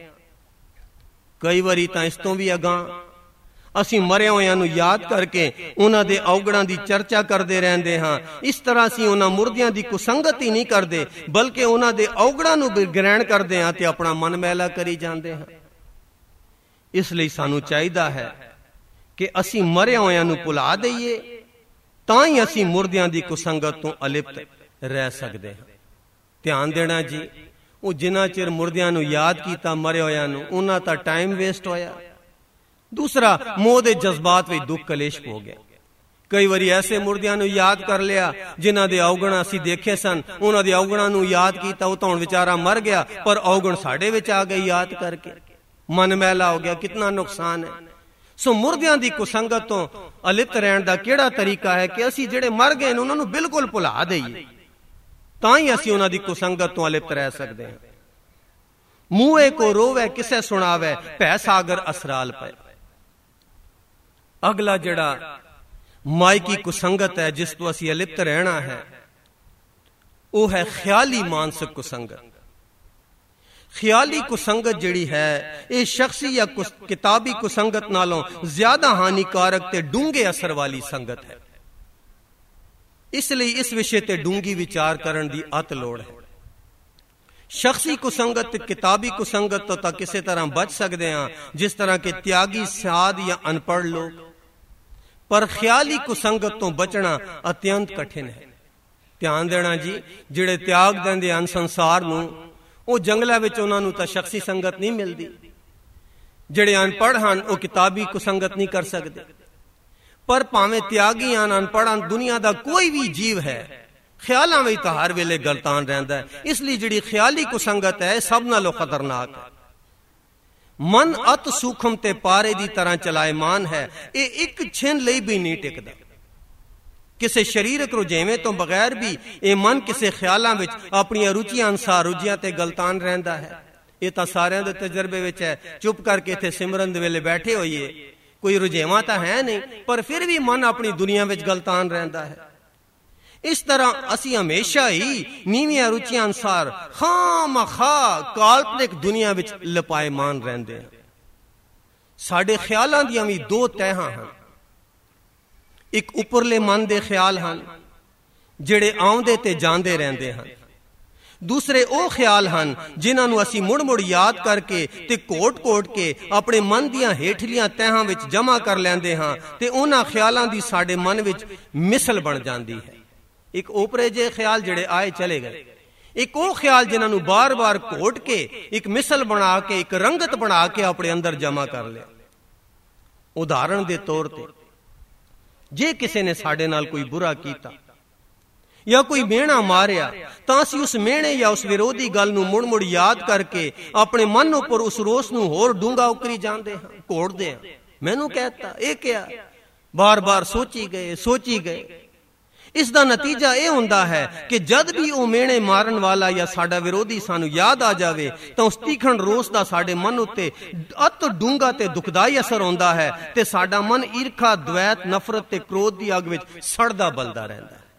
ਕਈ ਵਾਰੀ ਤਾਂ ਇਸ ਤੋਂ ਵੀ ਅਗਾਂਹ ਅਸੀਂ ਮਰੇ ਹੋਇਆਂ ਨੂੰ ਯਾਦ ਕਰਕੇ ਉਹਨਾਂ ਦੇ ਔਗਣਾਂ ਦੀ ਚਰਚਾ ਕਰਦੇ ਰਹਿੰਦੇ ਹਾਂ। ਇਸ ਤਰ੍ਹਾਂ ਅਸੀਂ ਉਹਨਾਂ ਮੁਰਦਿਆਂ ਦੀ ਕੁਸੰਗਤ ਹੀ ਨਹੀਂ ਕਰਦੇ, ਬਲਕਿ ਉਹਨਾਂ ਦੇ ਔਗਣਾਂ ਨੂੰ ਗ੍ਰਹਿਣ ਕਰਦੇ ਹਾਂ ਤੇ ਆਪਣਾ ਮਨ ਮੈਲਾ ਕਰੀ ਜਾਂਦੇ ਹਾਂ। ਇਸ ਲਈ ਸਾਨੂੰ ਚਾਹੀਦਾ ਹੈ ਕਿ ਅਸੀਂ ਮਰੇ ਹੋਇਆਂ ਨੂੰ ਭੁਲਾ ਦਈਏ, ਤਾਂ ਹੀ ਅਸੀਂ ਮੁਰਦਿਆਂ ਦੀ ਕੁਸੰਗਤ ਤੋਂ ਅਲਿਪਤ ਰਹਿ ਸਕਦੇ ਹਾਂ। ਧਿਆਨ ਦੇਣਾ ਜੀ, ਉਹ ਜਿੰਨਾ ਚਿਰ ਮੁਰਦਿਆਂ ਨੂੰ ਯਾਦ ਕੀਤਾ ਮਰੇ ਹੋਇਆਂ ਨੂੰ, ਉਹਨਾਂ ਤਾਂ ਟਾਈਮ ਵੇਸਟ ਹੋਇਆ। ਦੂਸਰਾ, ਮੋਹ ਦੇ ਜਜ਼ਬਾਤ ਵਿੱਚ ਦੁੱਖ ਕਲੇਸ਼ ਹੋ ਗਿਆ। ਕਈ ਵਾਰੀ ਐਸੇ ਮੁਰਦਿਆਂ ਨੂੰ ਯਾਦ ਕਰ ਲਿਆ ਜਿਨ੍ਹਾਂ ਦੇ ਔਗਣ ਅਸੀਂ ਦੇਖੇ ਸਨ, ਉਹਨਾਂ ਦੇ ਔਗਣਾਂ ਨੂੰ ਯਾਦ ਕੀਤਾ, ਉਹ ਤਾਂ ਹੁਣ ਵਿਚਾਰਾ ਮਰ ਗਿਆ ਪਰ ਔਗਣ ਸਾਡੇ ਵਿੱਚ ਆ ਗਏ ਯਾਦ ਕਰਕੇ, ਮਨ ਮੈਲਾ ਹੋ ਗਿਆ। ਕਿਤਨਾ ਨੁਕਸਾਨ ਹੈ। ਸੋ ਮੁਰਦਿਆਂ ਦੀ ਕੁਸੰਗਤ ਤੋਂ ਅਲਿਪਤ ਰਹਿਣ ਦਾ ਕਿਹੜਾ ਤਰੀਕਾ ਹੈ ਕਿ ਅਸੀਂ ਜਿਹੜੇ ਮਰ ਗਏ ਨੇ ਉਹਨਾਂ ਨੂੰ ਬਿਲਕੁਲ ਭੁਲਾ ਦਈਏ, ਤਾਂ ਹੀ ਅਸੀਂ ਉਹਨਾਂ ਦੀ ਕੁਸੰਗਤ ਤੋਂ ਅਲਿਪਤ ਰਹਿ ਸਕਦੇ ਹਾਂ। ਮੂਹੇ ਕੋ ਰੋਵੇ ਕਿਸੇ ਸੁਣਾਵੇ, ਭੈ ਸਾਗਰ ਅਸਰਾਲ ਪਏ। ਅਗਲਾ ਜਿਹੜਾ ਮਾਇਕੀ ਕੁਸੰਗਤ ਹੈ ਜਿਸ ਤੋਂ ਅਸੀਂ ਅਲਿਪਤ ਰਹਿਣਾ ਹੈ, ਉਹ ਹੈ ਖਿਆਲੀ ਮਾਨਸਿਕ ਕੁਸੰਗਤ। ਖਿਆਲੀ ਕੁਸੰਗਤ ਜਿਹੜੀ ਹੈ, ਇਹ ਸ਼ਖਸੀ ਜਾਂ ਕਿਤਾਬੀ ਕੁਸੰਗਤ ਨਾਲੋਂ ਜ਼ਿਆਦਾ ਹਾਨੀਕਾਰਕ ਤੇ ਡੂੰਘੇ ਅਸਰ ਵਾਲੀ ਸੰਗਤ ਹੈ। ਇਸ ਲਈ ਇਸ ਵਿਸ਼ੇ ਤੇ ਡੂੰਘੀ ਵਿਚਾਰ ਕਰਨ ਦੀ ਅਤ ਲੋੜ ਹੈ। ਸ਼ਖਸੀ ਕੁਸੰਗਤ ਤੇ ਕਿਤਾਬੀ ਕੁਸੰਗਤ ਤੋਂ ਤਾਂ ਕਿਸੇ ਤਰ੍ਹਾਂ ਬਚ ਸਕਦੇ ਹਾਂ, ਜਿਸ ਤਰ੍ਹਾਂ ਕਿ ਤਿਆਗੀ, ਸਾਧ ਜਾਂ ਅਨਪੜ੍ਹ ਲੋਕ। ਪਰ ਖਿਆਲੀ ਕੁਸੰਗਤ ਤੋਂ ਬਚਣਾ ਅਤਿਅੰਤ ਕਠਿਨ ਹੈ। ਧਿਆਨ ਦੇਣਾ ਜੀ, ਜਿਹੜੇ ਤਿਆਗ ਦਿੰਦੇ ਹਨ ਸੰਸਾਰ ਨੂੰ, ਉਹ ਜੰਗਲਾਂ ਵਿੱਚ ਉਹਨਾਂ ਨੂੰ ਤਾਂ ਸ਼ਖਸੀ ਸੰਗਤ ਨਹੀਂ ਮਿਲਦੀ। ਜਿਹੜੇ ਅਨਪੜ੍ਹ ਹਨ ਉਹ ਕਿਤਾਬੀ ਕੁਸੰਗਤ ਨਹੀਂ ਕਰ ਸਕਦੇ। ਪਰ ਭਾਵੇਂ ਤਿਆਗੀ ਹਨ, ਅਨਪੜ੍ਹ ਹਨ, ਦੁਨੀਆ ਦਾ ਕੋਈ ਵੀ ਜੀਵ ਹੈ, ਖਿਆਲਾਂ ਵਿੱਚ ਤਾਂ ਹਰ ਵੇਲੇ ਗਲਤਾਨ ਰਹਿੰਦਾ ਹੈ। ਇਸ ਲਈ ਜਿਹੜੀ ਖਿਆਲੀ ਕੁਸੰਗਤ ਹੈ ਸਭ ਨਾਲੋਂ ਖਤਰਨਾਕ ਹੈ। ਮਨ ਅਤ ਸੂਖਮ ਤੇ ਪਾਰੇ ਦੀ ਤਰ੍ਹਾਂ ਚਲਾਇਮਾਨ ਹੈ। ਇਹ ਇੱਕ ਛਿਨ ਲਈ ਵੀ ਨਹੀਂ ਟਿਕਦਾ। ਕਿਸੇ ਸਰੀਰਕ ਰੁਝੇਵੇਂ ਤੋਂ ਬਗੈਰ ਵੀ ਇਹ ਮਨ ਕਿਸੇ ਖਿਆਲਾਂ ਵਿੱਚ ਆਪਣੀਆਂ ਰੁਚੀਆਂ ਅਨੁਸਾਰ ਰੁਝਿਆ ਤੇ ਗਲਤਾਨ ਰਹਿੰਦਾ ਹੈ। ਇਹ ਤਾਂ ਸਾਰਿਆਂ ਦੇ ਤਜਰਬੇ ਵਿੱਚ ਹੈ। ਚੁੱਪ ਕਰਕੇ ਇੱਥੇ ਸਿਮਰਨ ਦੇ ਵੇਲੇ ਬੈਠੇ ਹੋਈਏ, ਕੋਈ ਰੁਝੇਵਾਂ ਤਾਂ ਹੈ ਨਹੀਂ, ਪਰ ਫਿਰ ਵੀ ਮਨ ਆਪਣੀ ਦੁਨੀਆ ਵਿੱਚ ਗਲਤਾਨ ਰਹਿੰਦਾ ਹੈ। ਇਸ ਤਰ੍ਹਾਂ ਅਸੀਂ ਹਮੇਸ਼ਾ ਹੀ ਨੀਵੀਆਂ ਰੁਚੀਆਂ ਅਨੁਸਾਰ ਖਾਮਖਾ ਕਾਲਪਨਿਕ ਦੁਨੀਆ ਵਿੱਚ ਲਪਾਏਮਾਨ ਰਹਿੰਦੇ ਹਾਂ। ਸਾਡੇ ਖਿਆਲਾਂ ਦੀਆਂ ਵੀ ਦੋ ਤਹਿਾਂ ਹਨ। ਇੱਕ ਉੱਪਰਲੇ ਮਨ ਦੇ ਖਿਆਲ ਹਨ ਜਿਹੜੇ ਆਉਂਦੇ ਤੇ ਜਾਂਦੇ ਰਹਿੰਦੇ ਹਨ। ਦੂਸਰੇ ਉਹ ਖਿਆਲ ਹਨ ਜਿਨ੍ਹਾਂ ਨੂੰ ਅਸੀਂ ਮੁੜ-ਮੁੜ ਯਾਦ ਕਰਕੇ ਤੇ ਕੋਟ-ਕੋਟ ਕੇ ਆਪਣੇ ਮਨ ਦੀਆਂ ਹੇਠਲੀਆਂ ਤਹਿਾਂ ਵਿੱਚ ਜਮ੍ਹਾਂ ਕਰ ਲੈਂਦੇ ਹਾਂ ਤੇ ਉਹਨਾਂ ਖਿਆਲਾਂ ਦੀ ਸਾਡੇ ਮਨ ਵਿੱਚ ਮਿਸਲ ਬਣ ਜਾਂਦੀ ਹੈ। ਇੱਕ ਓਪਰੇ ਜਿਹੇ ਖਿਆਲ ਜਿਹੜੇ ਆਏ ਚਲੇ ਗਏ, ਇੱਕ ਉਹ ਖਿਆਲ ਜਿਨ੍ਹਾਂ ਨੂੰ ਬਾਰ-ਬਾਰ ਘੋਟ ਕੇ ਇੱਕ ਮਿਸਲ ਬਣਾ ਕੇ, ਇੱਕ ਰੰਗਤ ਬਣਾ ਕੇ ਆਪਣੇ ਅੰਦਰ ਜਮ੍ਹਾਂ ਕਰ ਲਿਆ। ਉਦਾਹਰਣ ਦੇ ਤੌਰ ਤੇ, ਜੇ ਕਿਸੇ ਨੇ ਸਾਡੇ ਨਾਲ ਕੋਈ ਬੁਰਾ ਕੀਤਾ ਜਾਂ ਕੋਈ ਮਿਹਣਾ ਮਾਰਿਆ ਤਾਂ ਅਸੀਂ ਉਸ ਮਿਹਣੇ ਜਾਂ ਉਸ ਵਿਰੋਧੀ ਗੱਲ ਨੂੰ ਮੁੜ-ਮੁੜ ਯਾਦ ਕਰਕੇ ਆਪਣੇ ਮਨ ਉੱਪਰ ਉਸ ਰੋਸ ਨੂੰ ਹੋਰ ਡੂੰਘਾ ਉਕਰੀ ਜਾਂਦੇ ਹਾਂ, ਘੋੜਦੇ ਹਾਂ। ਮੈਨੂੰ ਕਹਿਤਾ, ਇਹ ਕਿਹਾ, ਬਾਰ-ਬਾਰ ਸੋਚੀ ਗਏ। ਇਸ ਦਾ ਨਤੀਜਾ ਇਹ ਹੁੰਦਾ ਹੈ ਕਿ ਜਦ ਵੀ ਉਹ ਮਿਹਣੇ ਮਾਰਨ ਵਾਲਾ ਜਾਂ ਸਾਡਾ ਵਿਰੋਧੀ ਸਾਨੂੰ ਯਾਦ ਆ ਜਾਵੇ ਤਾਂ ਉਸ ਤੀਖਣ ਰੋਸ ਦਾ ਸਾਡੇ ਮਨ ਉੱਤੇ ਅਤ ਡੂੰਘਾ ਤੇ ਦੁਖਦਾਈ ਅਸਰ ਹੁੰਦਾ ਹੈ ਤੇ ਸਾਡਾ ਮਨ ਈਰਖਾ, ਦਵੈਤ, ਨਫ਼ਰਤ ਤੇ ਕ੍ਰੋਧ ਦੀ ਅੱਗ ਵਿੱਚ ਸੜਦਾ ਬਲਦਾ ਰਹਿੰਦਾ ਹੈ।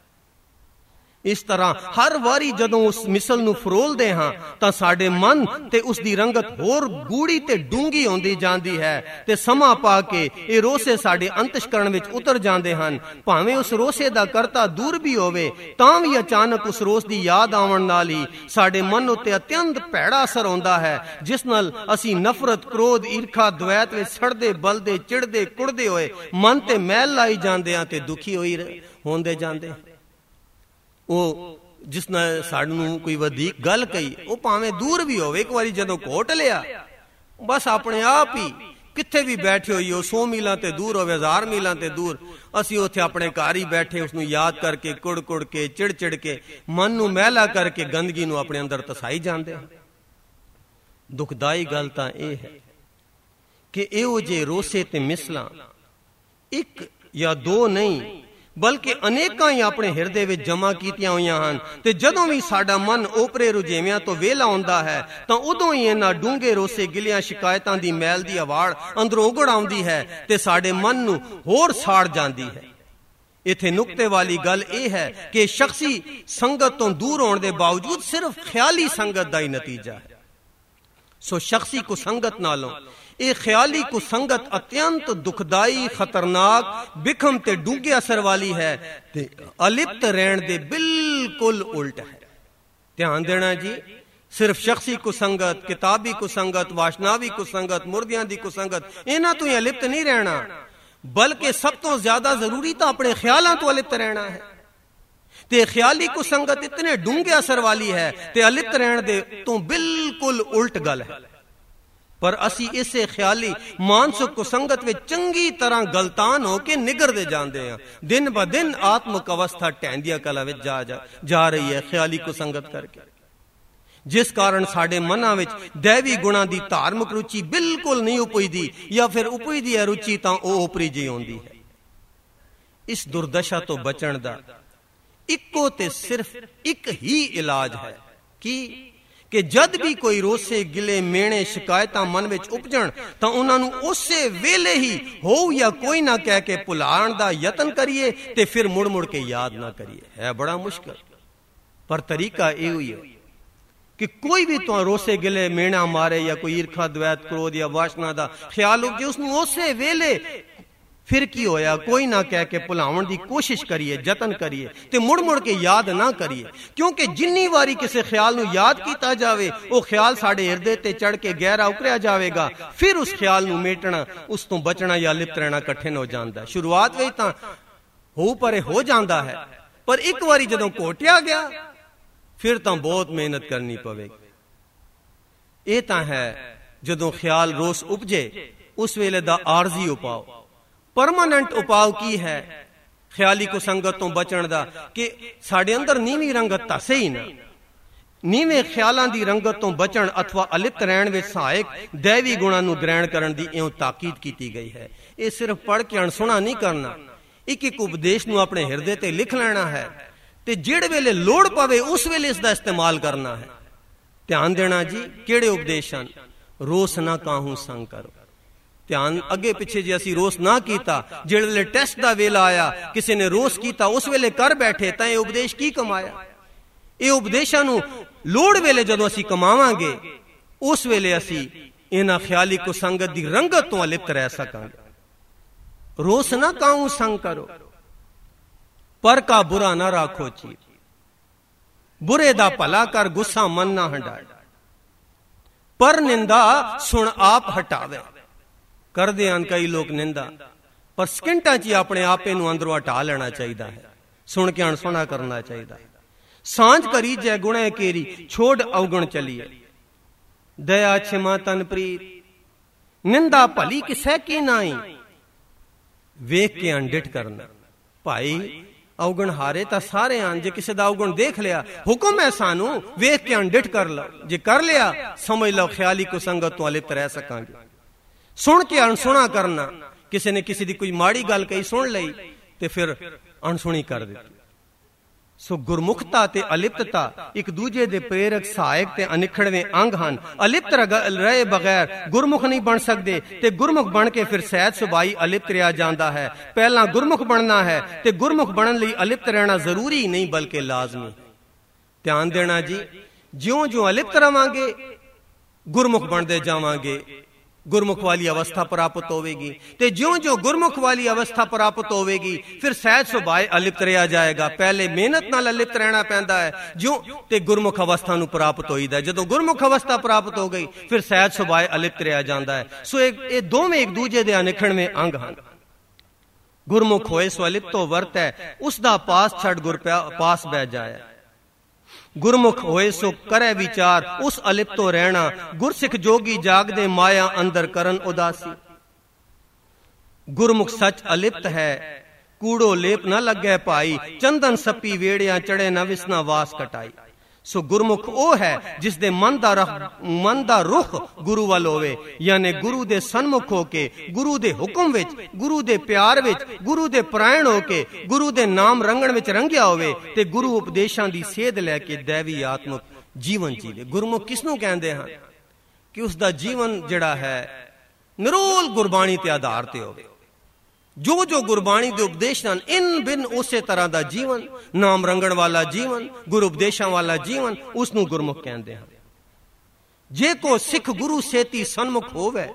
ਇਸ ਤਰ੍ਹਾਂ ਹਰ ਵਾਰੀ ਜਦੋਂ ਉਸ ਮਿਸਲ ਨੂੰ ਫਰੋਲਦੇ ਹਾਂ ਤਾਂ ਸਾਡੇ ਮਨ ਤੇ ਉਸ ਦੀ ਰੰਗਤ ਹੋਰ ਗੂੜੀ ਤੇ ਡੂੰਗੀ ਹੁੰਦੀ ਜਾਂਦੀ ਹੈ ਤੇ ਸਮਾਂ ਪਾ ਕੇ ਇਹ ਰੋਸੇ ਸਾਡੇ ਅੰਤਸ਼ਕਰਣ ਵਿੱਚ ਉਤਰ ਜਾਂਦੇ ਹਨ। ਭਾਵੇਂ ਉਸ ਰੋਸੇ ਦਾ ਕਰਤਾ ਦੂਰ ਵੀ ਹੋਵੇ ਤਾਂ ਵੀ ਅਚਾਨਕ ਉਸ ਰੋਸ ਦੀ ਯਾਦ ਆਉਣ ਨਾਲ ਹੀ ਸਾਡੇ ਮਨ ਉੱਤੇ ਅਤਿਅੰਤ ਭੈੜਾ ਅਸਰ ਹੁੰਦਾ ਹੈ, ਜਿਸ ਨਾਲ ਅਸੀਂ ਨਫ਼ਰਤ, ਕ੍ਰੋਧ, ਈਰਖਾ, ਦਵੈਤ ਵਿੱਚ ਸੜਦੇ ਬਲਦੇ, ਚਿੜਦੇ, ਕੁੜਦੇ ਹੋਏ ਮਨ ਤੇ ਮੈਲ ਲਾਈ ਜਾਂਦੇ ਹਾਂ ਤੇ ਦੁਖੀ ਹੁੰਦੇ ਜਾਂਦੇ। ਉਹ ਜਿਸ ਨਾਲ ਸਾਨੂੰ ਕੋਈ ਵਧੀਕ ਗੱਲ ਕਹੀ, ਉਹ ਭਾਵੇਂ ਦੂਰ ਵੀ ਹੋਵੇ, ਇੱਕ ਵਾਰੀ ਜਦੋਂ ਘੋਟ ਲਿਆ, ਬਸ ਆਪਣੇ ਆਪ ਹੀ ਕਿੱਥੇ ਵੀ ਬੈਠੇ ਹੋਈ, ਉਹ 100 ਮੀਲਾਂ ਤੇ ਦੂਰ ਹੋਵੇ, 1000 ਮੀਲਾਂ ਤੇ ਦੂਰ, ਅਸੀਂ ਉੱਥੇ ਆਪਣੇ ਘਰ ਹੀ ਬੈਠੇ ਉਸਨੂੰ ਯਾਦ ਕਰਕੇ, ਕੁੜ-ਕੁੜ ਕੇ, ਚਿੜ-ਚਿੜ ਕੇ, ਮਨ ਨੂੰ ਮੈਲਾ ਕਰਕੇ ਗੰਦਗੀ ਨੂੰ ਆਪਣੇ ਅੰਦਰ ਤਸਾਈ ਜਾਂਦੇ ਹਾਂ। ਦੁਖਦਾਈ ਗੱਲ ਤਾਂ ਇਹ ਹੈ ਕਿ ਇਹੋ ਜਿਹੇ ਰੋਸੇ ਤੇ ਮਿਸਲਾਂ ਇੱਕ ਜਾਂ ਦੋ ਨਹੀਂ ਬਲਕਿ ਅਨੇਕਾਂ ਹੀ ਆਪਣੇ ਹਿਰਦੇ ਵਿੱਚ ਜਮ੍ਹਾਂ ਕੀਤੀਆਂ ਹੋਈਆਂ ਹਨ ਤੇ ਜਦੋਂ ਵੀ ਸਾਡਾ ਮਨ ਓਪਰੇ ਰੁਝੇਵਿਆਂ ਤੋਂ ਵਿਹਲਾ ਹੁੰਦਾ ਹੈ ਤਾਂ ਉਦੋਂ ਹੀ ਇਹਨਾਂ ਡੂੰਘੇ ਰੋਸੇ, ਗਿਲੀਆਂ ਸ਼ਿਕਾਇਤਾਂ ਦੀ ਮੈਲ ਦੀ ਹਵਾੜ ਅੰਦਰੋਂ ਉਗੜ ਆਉਂਦੀ ਹੈ ਤੇ ਸਾਡੇ ਮਨ ਨੂੰ ਹੋਰ ਸਾੜ ਜਾਂਦੀ ਹੈ। ਇੱਥੇ ਨੁਕਤੇ ਵਾਲੀ ਗੱਲ ਇਹ ਹੈ ਕਿ ਸ਼ਖਸੀ ਸੰਗਤ ਤੋਂ ਦੂਰ ਹੋਣ ਦੇ ਬਾਵਜੂਦ ਸਿਰਫ ਖਿਆਲੀ ਸੰਗਤ ਦਾ ਹੀ ਨਤੀਜਾ ਹੈ। ਸੋ ਸ਼ਖਸੀ ਕੁਸੰਗਤ ਨਾਲੋਂ ਇਹ ਖਿਆਲੀ ਕੁਸੰਗਤ ਅਤਿਅੰਤ ਦੁਖਦਾਈ, ਖਤਰਨਾਕ, ਬਿਖਮ ਤੇ ਡੂੰਘੇ ਅਸਰ ਵਾਲੀ ਹੈ ਤੇ ਅਲਿਪਤ ਰਹਿਣ ਦੇ ਬਿਲਕੁਲ ਉਲਟ ਹੈ। ਧਿਆਨ ਦੇਣਾ ਜੀ, ਸਿਰਫ ਸ਼ਖਸੀ ਕੁਸੰਗਤ, ਕਿਤਾਬੀ ਕੁਸੰਗਤ, ਵਾਸ਼ਨਾਵੀ ਕੁਸੰਗਤ, ਮੁਰਦਿਆਂ ਦੀ ਕੁਸੰਗਤ, ਇਹਨਾਂ ਤੋਂ ਹੀ ਅਲਿਪਤ ਨਹੀਂ ਰਹਿਣਾ, ਬਲਕਿ ਸਭ ਤੋਂ ਜ਼ਿਆਦਾ ਜ਼ਰੂਰੀ ਤਾਂ ਆਪਣੇ ਖਿਆਲਾਂ ਤੋਂ ਅਲਿਪਤ ਰਹਿਣਾ ਹੈ। ਤੇ ਖਿਆਲੀ ਕੁਸੰਗਤ ਇਤਨੇ ਡੂੰਘੇ ਅਸਰ ਵਾਲੀ ਹੈ ਤੇ ਅਲਿਪਤ ਰਹਿਣ ਦੇ ਤੋਂ ਬਿਲਕੁਲ ਉਲਟ ਗੱਲ ਹੈ। ਪਰ ਅਸੀਂ ਇਸੇ ਖਿਆਲੀ ਮਾਨਸਿਕ ਕੁਸੰਗਤ ਵਿੱਚ ਚੰਗੀ ਤਰ੍ਹਾਂ ਗਲਤਾਨ ਹੋ ਕੇ ਨਿਗਰਦੇ ਜਾਂਦੇ ਹਾਂ। ਦਿਨ ਬ ਦਿਨ ਆਤਮਿਕ ਅਵਸਥਾ ਢਹਿੰਦੀਆਂ ਕਲਾ ਵਿੱਚ ਜਾ ਰਹੀ ਹੈ ਖਿਆਲੀ ਕੁਸੰਗਤ ਕਰਕੇ, ਜਿਸ ਕਾਰਨ ਸਾਡੇ ਮਨਾਂ ਵਿੱਚ ਦੈਵੀ ਗੁਣਾਂ ਦੀ ਧਾਰਮਿਕ ਰੁਚੀ ਬਿਲਕੁਲ ਨਹੀਂ ਉਪਜਦੀ, ਜਾਂ ਫਿਰ ਉਪਜਦੀ ਹੈ ਰੁਚੀ ਤਾਂ ਉਹ ਉਪਰੀ ਜਿਹੀ ਹੁੰਦੀ ਹੈ। ਇਸ ਦੁਰਦਸ਼ਾ ਤੋਂ ਬਚਣ ਦਾ ਇੱਕੋ ਤੇ ਸਿਰਫ ਇੱਕ ਹੀ ਇਲਾਜ ਹੈ ਕਿ ਜਦ ਵੀ ਕੋਈ ਰੋਸੇ, ਗਿਲੇ, ਮਿਹਣੇ, ਸ਼ਿਕਾਇਤਾਂ ਮਨ ਵਿੱਚ ਉਪਜਣ ਤਾਂ ਉਹਨਾਂ ਨੂੰ ਉਸੇ ਵੇਲੇ ਹੀ ਹੋ ਜਾਂ ਕੋਈ ਨਾ ਕਹਿ ਕੇ ਭੁਲਾਉਣ ਦਾ ਯਤਨ ਕਰੀਏ ਤੇ ਫਿਰ ਮੁੜ-ਮੁੜ ਕੇ ਯਾਦ ਨਾ ਕਰੀਏ। ਹੈ ਬੜਾ ਮੁਸ਼ਕਲ, ਪਰ ਤਰੀਕਾ ਇਹੋ ਹੀ ਹੈ ਕਿ ਕੋਈ ਵੀ ਤੋਂ ਰੋਸੇ, ਗਿਲੇ, ਮਿਹਣਾ ਮਾਰੇ ਜਾਂ ਕੋਈ ਈਰਖਾ, ਦਵੈਤ, ਕ੍ਰੋਧ ਜਾਂ ਵਾਸ਼ਨਾ ਦਾ ਖਿਆਲ ਉਪਜੇ, ਉਸਨੂੰ ਉਸੇ ਵੇਲੇ फिर की होया, कोई ना कह के भुलावन दी कोशिश करिए, जतन करिए ते मुड़ मुड़ के याद ना करिए, क्योंकि जिन्नी वारी किसी ख्याल नूं याद कीता जावे वो ख्याल साडे हिरदे ते चढ़ के गहरा उतरिया जावेगा। फिर उस ख्याल नूं मेटना, उस तों बचना या लिप्त रहना कठिन हो जांदा है। शुरुआत विच तां हो परे हो जांदा है, पर एक वारी जदों घोटिया गया फिर तां बहुत मेहनत करनी पवेगी। ये तां है जदों ख्याल रोस उपजे उस वेले दा आरजी उपाव। परमानेंट उपाव की है ख्याली को संगत तो बचण दा कि साडे अंदर नीवी रंगत धसे ही ना। नीवे ख्यालां दी रंगत तो बचण अथवा अलिप्त रहण विच सहायक दैवी गुणां नूं ग्रहण करन दी इउं ताकीद कीती गई है। ये सिर्फ पढ़ के अणसुणा नहीं करना, एक एक उपदेश नूं अपने हिरदे ते लिख लेना है ते जिहड़े वेले लोड़ पवे उस वेले इसदा इस्तेमाल करना है। ध्यान देना जी, किहड़े उपदेश हन? रोस ना काहू संग करो। ध्यान अगे पिछे जे असी रोस ना कीता, जिहड़े वेले टेस्ट दा वेला आया किसी ने रोस कीता उस वेले कर बैठे तां ये उपदेश की कमाया? ये उपदेशां नूं लोड़ वेले जदों असी कमावांगे उस वेले असी इन्हां ख्याली को संगत दी रंगत तो अलिप्त रह सकांगे। रोस ना काहू संग करो, पर का बुरा ना राखो चीज, बुरे दा भला कर गुस्सा मन ना हंडाए, पर निंदा सुन आप हटावे। कर दे हन कई लोग निंदा, पर सकिंटां च अपने आपे नूं अंदरों हटा लेना चाहिए है, सुन के अणसुणा करना चाहिए है। सांझ करी जय गुणे केरी, छोड़ अवगुण चलिए, दया क्षमा तन प्रीत, निंदा भली किसै की नाई, वेख के अनडिठ करना। भाई अवगुण हारे तां सारे आन, जे किसी दा अवगुण देख लिया हुक्म है सानू वेख के अनडिठ कर लो, जे कर लिया समझ लो ख्याली को संगत तो अलिप्त रह सकांगे। सुन के अणसुणा करना, किसी ने किसी दी कोई माड़ी गल कही सुन लई ते फिर अणसुणी कर दी। सो गुरमुखता ते अलिप्तता एक दूजे दे प्रेरक सहायक ते अनिखड़वे अंग हन। अलिप्त रहे बगैर गुरमुख नहीं बन सकते ते गुरमुख बन के फिर सहज सुभाई अलिप्त रहा जाता है। पहला गुरमुख बनना है ते गुरमुख बनने लई अलिप्त रहना जरूरी नहीं बल्कि लाजमी। ध्यान देना जी, ज्यों ज्यों अलिप्त रवांगे गुरमुख बनते जावांगे, गुरमुख वाली अवस्था प्राप्त होगी, ते ज्यों ज्यों गुरमुख वाली अवस्था प्राप्त होगी फिर सहज सुभाए अलिप्त रहा जाएगा। पहले मेहनत नाल अलिप्त रहना पैंदा है, ज्यों ते गुरमुख अवस्था नूं प्राप्त होईदा। जदों गुरमुख अवस्था प्राप्त हो गई फिर सहज सुभाए अलिप्त रहा जाता है। सो ये दोवें एक दूजे दे अनिखड़वें अंग हन। गुरमुख होए सो अलिप्तो वर्त है, उसदा पास छड़ गुर पास बह जाए। गुरमुख होए सो करे विचार, उस अलिप्तो रहना। गुरसिख जोगी जागदे माया अंदर करन उदासी। गुरमुख सच अलिप्त है, कूड़ो लेप न लगे भाई, चंदन सपी वेड़िया चढ़े न विसना वास कटाई। सो गुरमुख ओ है जिसदे मन दा रुख गुरु वाल होवे, यानी गुरु दे सन्मुख होके, गुरु दे हुक्म विच, गुरु दे प्यार विच, गुरु दे परायण होके, गुरु दे नाम रंगण विच रंगिया होवे ते गुरु उपदेशां दी सेध लैके दैवी आत्मक जीवन जीवे। गुरमुख किसनूं कहंदे हन? कि उसदा जीवन जिहड़ा है निरोल गुरबाणी ते आधार ते होवे। जो जो गुरबाणी दे उपदेश हन इन बिन उसे तरह दा जीवन, नाम रंगण वाला जीवन, गुरु उपदेशां वाला जीवन, उसनूं गुरमुख कहंदे हन। जे को सिख गुरु सेती सन्मुख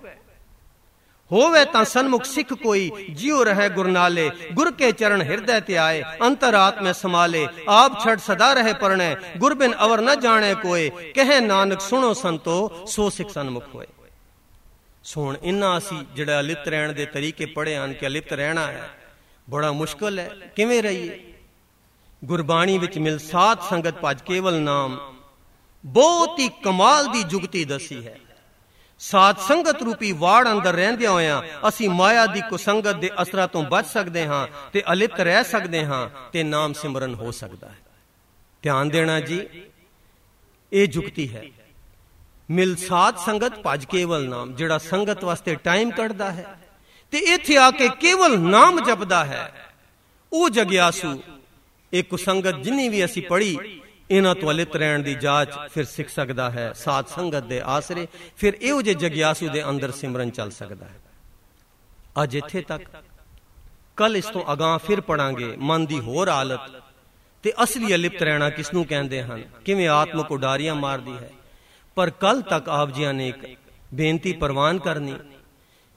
होवे तां सन्मुख सिख कोई, जियो रहे गुरनाले, गुर के चरण हृदय ते आए, अंतरात्म में समाले, आप छड़ सदा रहे परणे, गुर बिन अवर न जाने कोय, कहे नानक सुनो संतो, सो सिख सन्मुख होए। सुन इन्ना असी जिहड़ा अलिप्त रहण दे तरीके पढ़े हन कि अलिप्त रहना है बड़ा मुश्किल है। किवें रहिए? गुरबाणी विच मिल साथ संगत भज केवल नाम बहुत ही कमाल दी जुगती दसी है। साथ संगत रूपी वाड़ अंदर रहंदे होया असी माया दी कुसंगत दे असरां तो बच सकदे हां ते अलिप्त रह सकदे हां ते नाम सिमरन हो सकदा है। ध्यान देना जी, ये जुगती है। मिल साथ संगत भज केवल नाम, जिहड़ा संगत वास्ते टाइम कढदा है ते इत्थे आके केवल नाम जपदा है, ओ जगियासू एक कुसंगत जिन्नी भी असी पढ़ी इन्हां तो अलिप्त रहण दी जाच फिर सिख सकदा है। साथ संगत दे आसरे फिर इहो जे जगियासू दे अंदर सिमरन चल सकदा है। अज इत्थे तक, कल इस तो अगां फिर पढ़ांगे मन दी होर हालत ते असली अलिप्त रहना किसनूं कहंदे हन, किवें आत्मा को डारियां मारदी है। पर कल तक आप जियां ने एक बेनती प्रवान करनी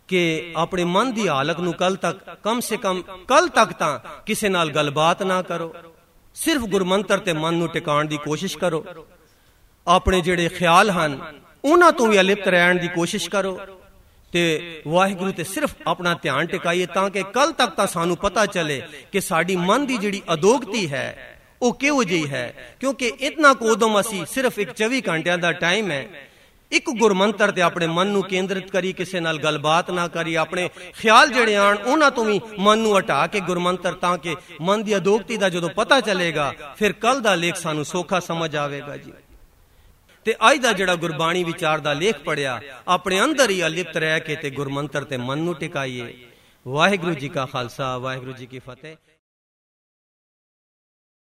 कि अपने मन की हालत नूं कम से कम कल तक तां किसे नाल गलबात ना करो, सिर्फ गुरमंत्र ते मन नूं टिकाण दी कोशिश करो। अपने जिहड़े ख्याल हन उन्हां तों भी अलिप्त रहण दी कोशिश करो ते वाहिगुरू ते सिर्फ अपना ध्यान टिकाइए तां कि कल तक तां सानू पता चले कि साडी मन दी जिहड़ी अदोगति है वो किहो जी है। क्योंकि इतना को उदम असी सिर्फ एक 24 घंटिया का टाइम है, एक गुरमंत्र ते अपने मन नूं केंद्रित करी, किसी नाल गलबात ना करी, अपने ख्याल जिहड़े आण उन्हां तों भी मन नूं हटा के गुरमंत्र, तां कि मन दी अदोगति दा जदों पता चलेगा फिर कल दा लेख सानू सौखा समझ आवेगा जी। ते अज दा जिहड़ा गुरबाणी विचार दा लेख पढ़िया अपने अंदर ही अलिप्त रह के ते गुरमंत्र ते मन नूं टिकाइए। वाहिगुरू जी का खालसा, वाहिगुरू जी की फतेह।